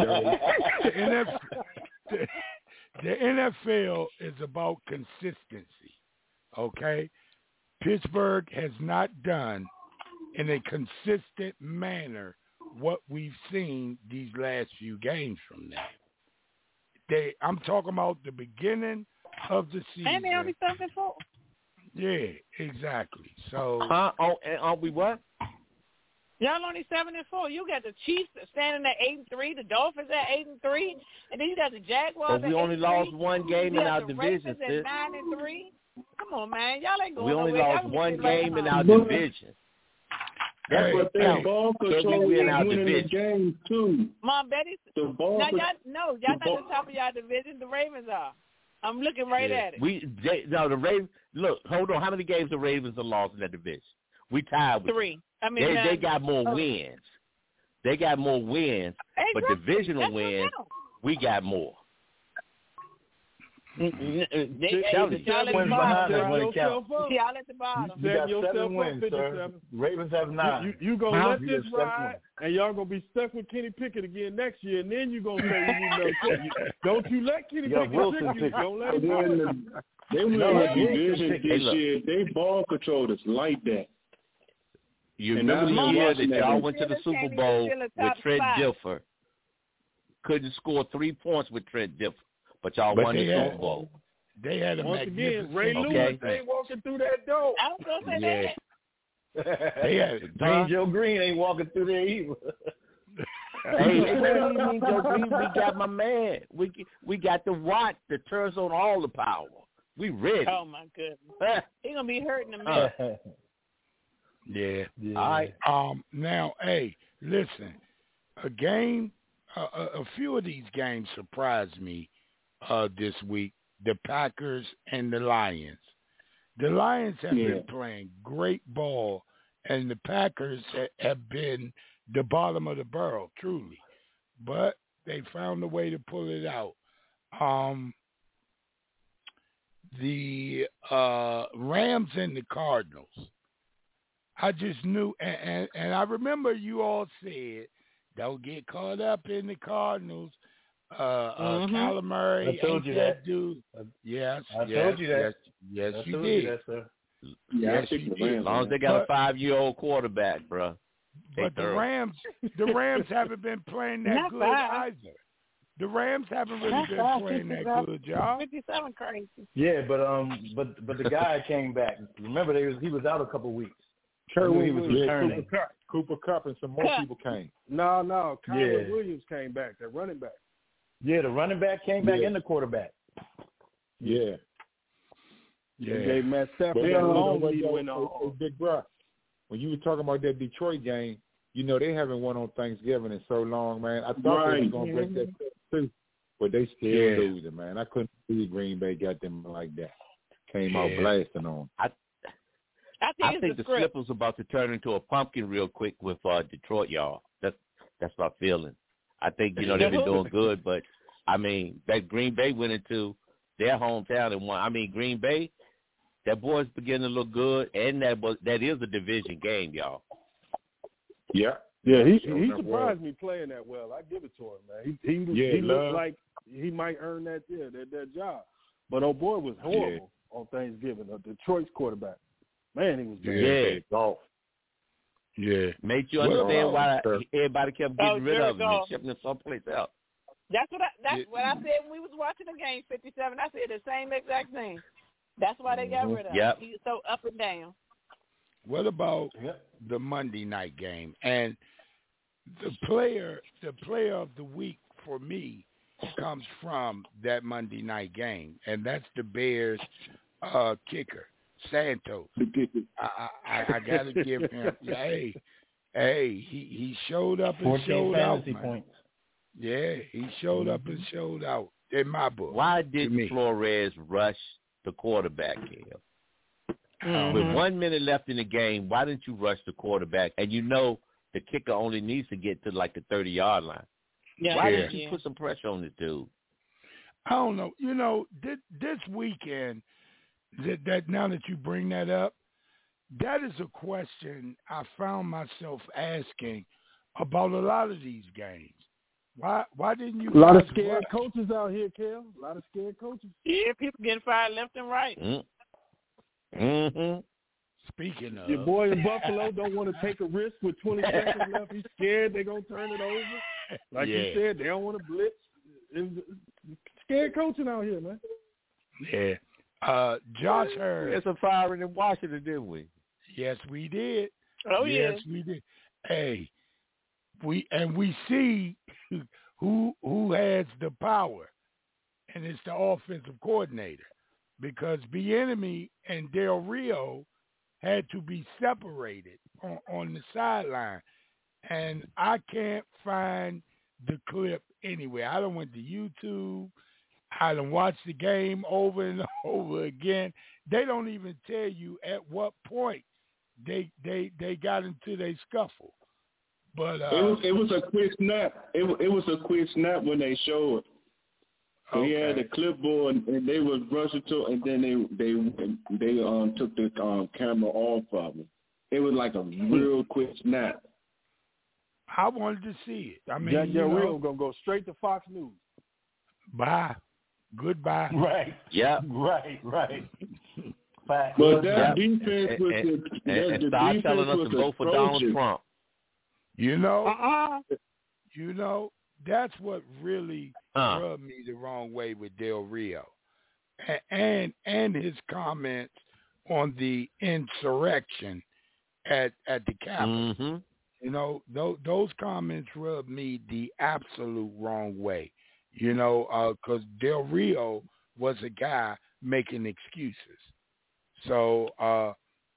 The NFL is about consistency, okay? Pittsburgh has not done in a consistent manner what we've seen these last few games from them. I'm talking about the beginning of the season. And they only 7-4. Yeah, exactly. So, aren't we what? Y'all only 7-4. You got the Chiefs standing at 8-3, the Dolphins at 8-3, and then you got the Jaguars. But we only lost one game in our division. At 9-3. Come on, man, y'all ain't going. We only nowhere. lost one game in our division. That's what counts. Can we win our division? Games too. Mom, Betty. Y'all not the top of y'all division. The Ravens are. I'm looking right at it. The Ravens. Look, hold on. How many games the Ravens have lost in that division? We tied with 3. I mean, they got more wins. They got more wins, but divisional wins, we got more. Y'all at the bottom. You got 7 wins, sir. Ravens have 9. You gonna let this ride, and y'all gonna be stuck with Kenny Pickett again next year, and then you gonna say don't you let Kenny Pickett trick you. Don't let him. They win the division this year. They ball controlled us like that. You remember the year that y'all went to the Super Bowl with Trent Dilfer? Couldn't score 3 points with Trent Dilfer, but y'all won the Super Bowl. They had a magnificent. Ray Lewis ain't walking through that door. I was gonna say that. They had Joe Green ain't walking through there either. Hey, what do you mean, Joe Green? We got my man. We got the Watt that turns on all the power. We ready. Oh my goodness, he gonna be hurting a minute. Yeah. All right. Now, hey, listen. A few of these games surprised me this week. The Packers and the Lions. The Lions have been playing great ball, and the Packers have been the bottom of the barrel, truly. But they found a way to pull it out. The Rams and the Cardinals. I just knew, and I remember you all said, don't get caught up in the Cardinals. Kyler Murray, I told you that. Dude. Yes, I told you that. Yes, I you told did. You that, sir. Yes, you did. As long as they got a 5-year-old quarterback, bro. But the Rams haven't been playing that good either. The Rams haven't really been playing that good, y'all. 57 crazy. Yeah, but the guy came back. Remember, he was out a couple weeks. Kerwin was returning. Cooper Kupp and some more people came. No. Kyler Williams came back. That running back. Yeah, the running back came back and the quarterback. Yeah. They gave Matt Stafford that long lead went on. Big bro, when you were talking about that Detroit game, you know they haven't won on Thanksgiving in so long, man. I thought they were going to break that too, but they still losing, man. I couldn't believe Green Bay got them like that. Came out blasting on. I think the Slipper's about to turn into a pumpkin real quick with Detroit, y'all. That's my feeling. I think, they've been doing good, but, I mean, that Green Bay went into their hometown and won. I mean, Green Bay, that boy's beginning to look good, and that is a division game, y'all. Yeah. Yeah, he surprised me playing that well. I give it to him, man. He looked like he might earn that job. But old boy was horrible on Thanksgiving. Detroit's quarterback. Man, he was bad. Golf. Yeah. Made you understand why everybody kept getting rid of him and shipping him someplace else. That's what I said when we was watching the game 57. I said the same exact thing. That's why they got rid of him. He was so up and down. What about the Monday night game? And the player of the week for me comes from that Monday night game, and that's the Bears kicker, Santos. I got to give him. He showed up and showed out. Points. Yeah, he showed up and showed out in my book. Why didn't Flores rush the quarterback, Cam? With 1 minute left in the game, why didn't you rush the quarterback? And the kicker only needs to get to like the 30-yard line. Why didn't you put some pressure on this dude? I don't know. This weekend, that now that you bring that up, that is a question I found myself asking about a lot of these games. Why didn't you? A lot of scared coaches out here, Kel. A lot of scared coaches. Yeah, people getting fired left and right. Mm-hmm. Speaking of, your boy in Buffalo don't want to take a risk with 20 seconds left. He's scared they're gonna turn it over. Like you said, they don't want to blitz. Scared coaching out here, man. Yeah. Josh Hurd. It's a firing in Washington, didn't we? Yes, we did. Oh, yes, we did. Hey, we see who has the power, and it's the offensive coordinator, because Bieniemy and Del Rio had to be separated on the sideline, and I can't find the clip anywhere. I done went to YouTube. I done watched the game over and over again. They don't even tell you at what point they got into their scuffle. But it was a quick snap. It was a quick snap when they showed. So he had the clipboard and they was rushing to, and then they took the camera off of him. It was like a real quick snap. I wanted to see it. I mean, Del Rio gonna go straight to Fox News. Bye. Goodbye. Right. Yeah. Right. Fact. But that defense was and stop telling us to vote for Donald Trump. You know, that's what really rubbed me the wrong way with Del Rio, and his comments on the insurrection at the Capitol. Mm-hmm. You know, those comments rubbed me the absolute wrong way. You know, because Del Rio was a guy making excuses. So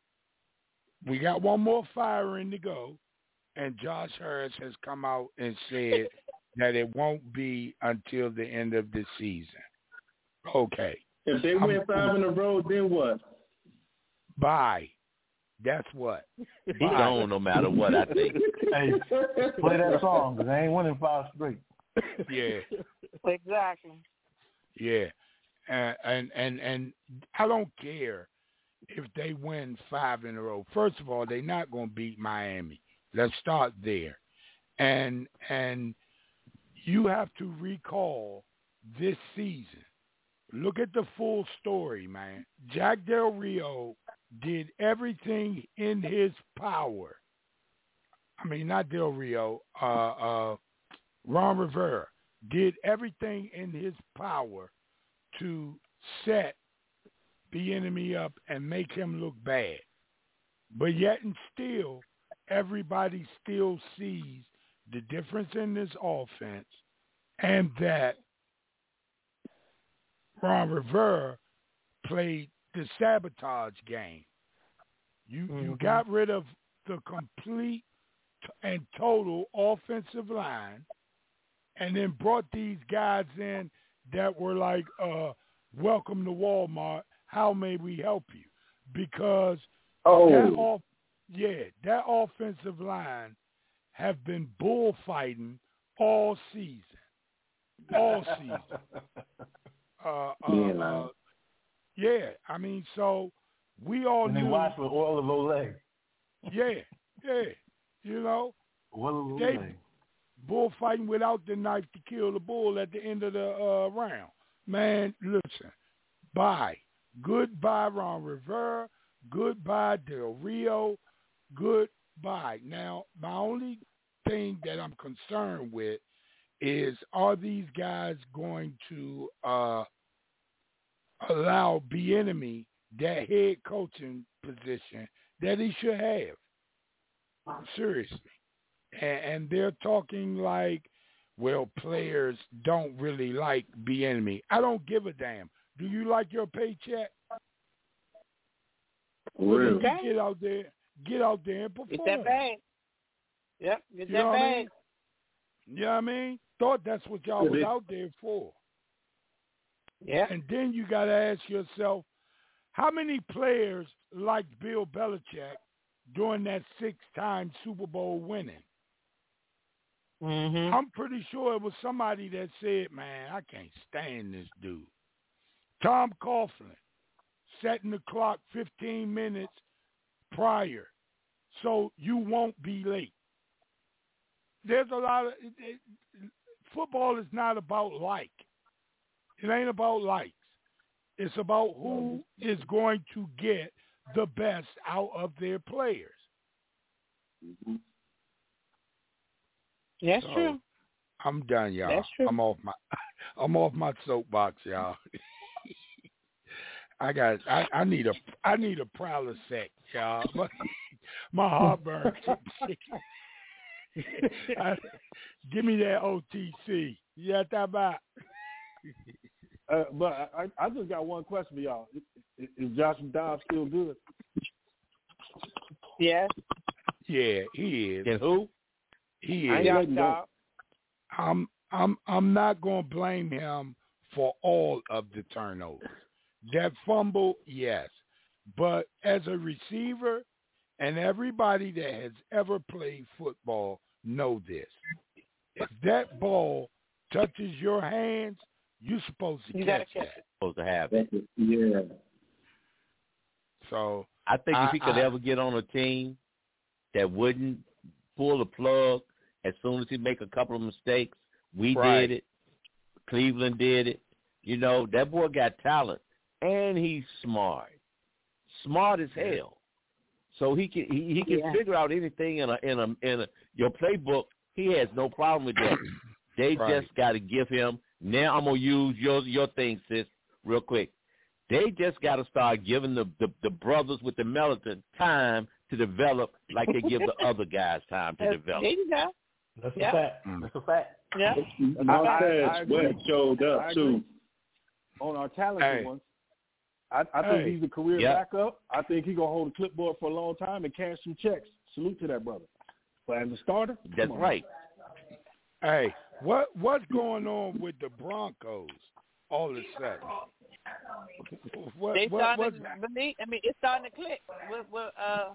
we got one more firing to go, and Josh Harris has come out and said that it won't be until the end of the season. Okay. If they win 5 in a row, then what? Bye. That's what. He's gone no matter what, I think. Hey, play that song, because they ain't winning 5 straight. Yeah. Exactly. Yeah. And I don't care if they win 5 in a row. First of all, they're not going to beat Miami. Let's start there. And you have to recall this season. Look at the full story, man. Jack Del Rio did everything in his power. I mean, not Del Rio. Ron Rivera did everything in his power to set Bieniemy up and make him look bad. But yet and still, everybody still sees the difference in this offense, and that Ron Rivera played the sabotage game. You got rid of the complete and total offensive line, and then brought these guys in that were like, welcome to Walmart. How may we help you? Because that offensive line have been bullfighting all season. All season. Yeah, I mean, so we all knew. And they watch with oil of Olay. Yeah. You know, they bullfighting without the knife to kill the bull at the end of the round. Man, listen, bye. Goodbye, Ron Rivera. Goodbye, Del Rio. Goodbye. Now, my only thing that I'm concerned with is, are these guys going to allow Bieniemy that head coaching position that he should have? Seriously. And they're talking like, well, players don't really like Bieniemy. I don't give a damn. Do you like your paycheck? Really? Get out there and perform. Get that bag. Yep, get that bag. You know what I mean? Thought that's what y'all was out there for. Yeah. And then you got to ask yourself, how many players liked Bill Belichick during that 6-time Super Bowl winning? Mm-hmm. I'm pretty sure it was somebody that said, man, I can't stand this dude. Tom Coughlin, setting the clock 15 minutes prior so you won't be late. There's a lot of football is not about like. It ain't about likes. It's about who is going to get the best out of their players. That's true. I'm done, y'all. That's true. I'm off my soapbox, y'all. I need a Prilosec, y'all. My heartburn. Give me that OTC. You got that about? But I just got one question for y'all. Is Josh Dobbs still good? Yeah. Yeah, he is. And who? He is. I'm not gonna blame him for all of the turnovers. That fumble, yes. But as a receiver, and everybody that has ever played football know this. If that ball touches your hands, you're supposed to catch that. Supposed to have it. Yeah. So I think if he could ever get on a team that wouldn't pull the plug as soon as he make a couple of mistakes, we did it. Cleveland did it. You know, that boy got talent, and he's smart as hell. So he can figure out anything in your playbook. He has no problem with that. They just got to give him. Now I'm gonna use your thing, sis, real quick. They just got to start giving the brothers with the melatonin time to develop like they give the other guys time to develop. There you go. That's a fact. That's a fact. Yeah. I Webb showed up too. On our talented ones. I think he's a career backup. I think he's going to hold a clipboard for a long time and cash some checks. Salute to that brother. But as a starter, that's right. Hey, what's going on with the Broncos all of a sudden? It's starting to click. What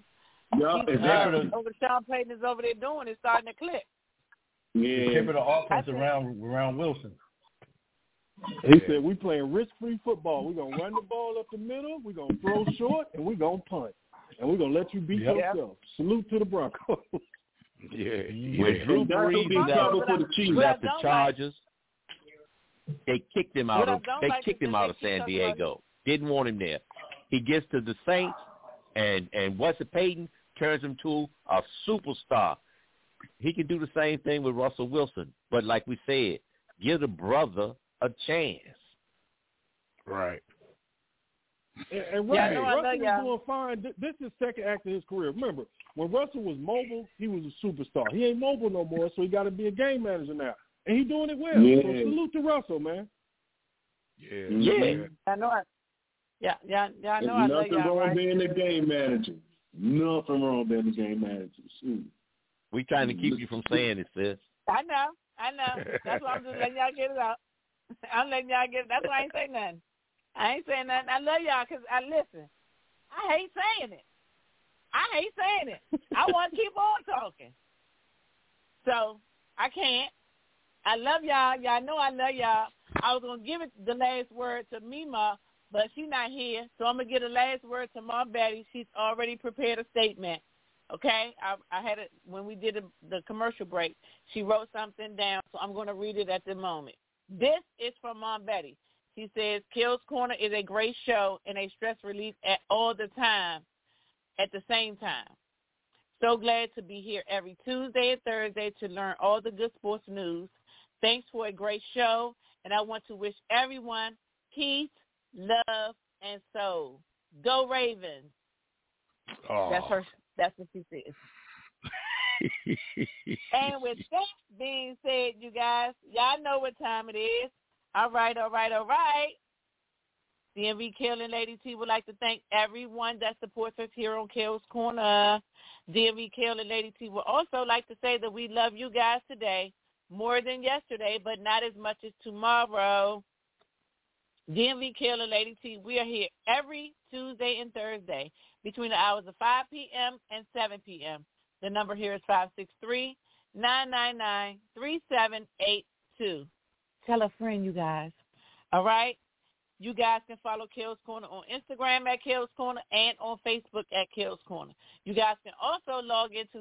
Sean Payton is over there doing is starting to click. Yeah. The tip of the offense around Wilson. He said, we playing risk-free football. We're going to run the ball up the middle, we're going to throw short, and we're going to punt. And we're going to let you beat yourself. Salute to the Broncos. When Drew Brees left the Chargers, they kicked him out of San Diego. Didn't want him there. He gets to the Saints, and Payton turns him to a superstar. He can do the same thing with Russell Wilson. But like we said, give the brother a chance. Right. And Russell was doing fine. This is the second act of his career. Remember, when Russell was mobile, he was a superstar. He ain't mobile no more, so he got to be a game manager now. And he's doing it well. Yeah. So salute to Russell, man. Yeah. I know it. Yeah, I know. There's nothing wrong being a game manager. Nothing wrong being a game manager. Shoot. We trying to keep you from saying it, sis. I know. That's why I'm just letting y'all get it out. I'm letting y'all get it. That's why I ain't saying nothing. I ain't saying nothing. I love y'all because listen. I hate saying it. I want to keep on talking. So I can't. I love y'all. Y'all know I love y'all. I was going to give it the last word to Mima, but she's not here. So I'm going to give the last word to Mom Betty. She's already prepared a statement. Okay? I had it when we did the commercial break. She wrote something down, so I'm going to read it at the moment. This is from Mom Betty. She says, Kale's Corner is a great show and a stress relief at the same time. So glad to be here every Tuesday and Thursday to learn all the good sports news. Thanks for a great show, and I want to wish everyone peace, love, and soul. Go Ravens. Oh. That's what she says. And with that being said, you guys, y'all know what time it is. All right. DMV Kale and Lady T would like to thank everyone that supports us here on Kale's Corner. DMV Kale and Lady T would also like to say that we love you guys today more than yesterday, but not as much as tomorrow. DMV Kale and Lady T, we are here every Tuesday and Thursday between the hours of 5 p.m. and 7 p.m. The number here is 563-999-3782. Tell a friend, you guys. All right? You guys can follow Kale's Corner on Instagram at Kale's Corner and on Facebook at Kale's Corner. You guys can also log into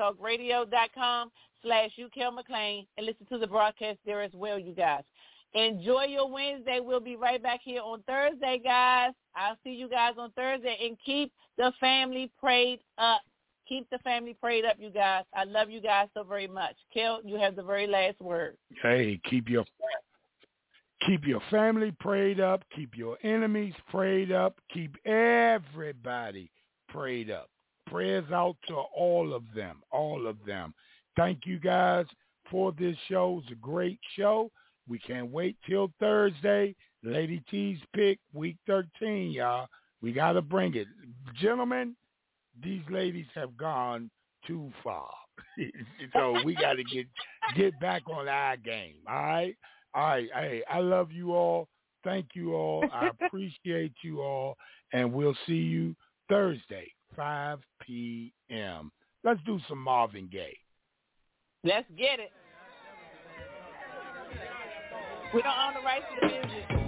blogtalkradio.com/UKMcLean and listen to the broadcast there as well, you guys. Enjoy your Wednesday. We'll be right back here on Thursday, guys. I'll see you guys on Thursday, and keep the family prayed up. Keep the family prayed up, you guys. I love you guys so very much. Kel, you have the very last word. Hey, keep your Keep your family prayed up. Keep your enemies prayed up. Keep everybody prayed up. Prayers out to all of them, all of them. Thank you guys for this show. It's a great show. We can't wait till Thursday. Lady T's pick, week 13, y'all. We got to bring it. Gentlemen, these ladies have gone too far. So we got to get back on our game, all right? All right. Hey, I love you all. Thank you all. I appreciate you all. And we'll see you Thursday, 5 p.m. Let's do some Marvin Gaye. Let's get it. We don't own the rights to the music.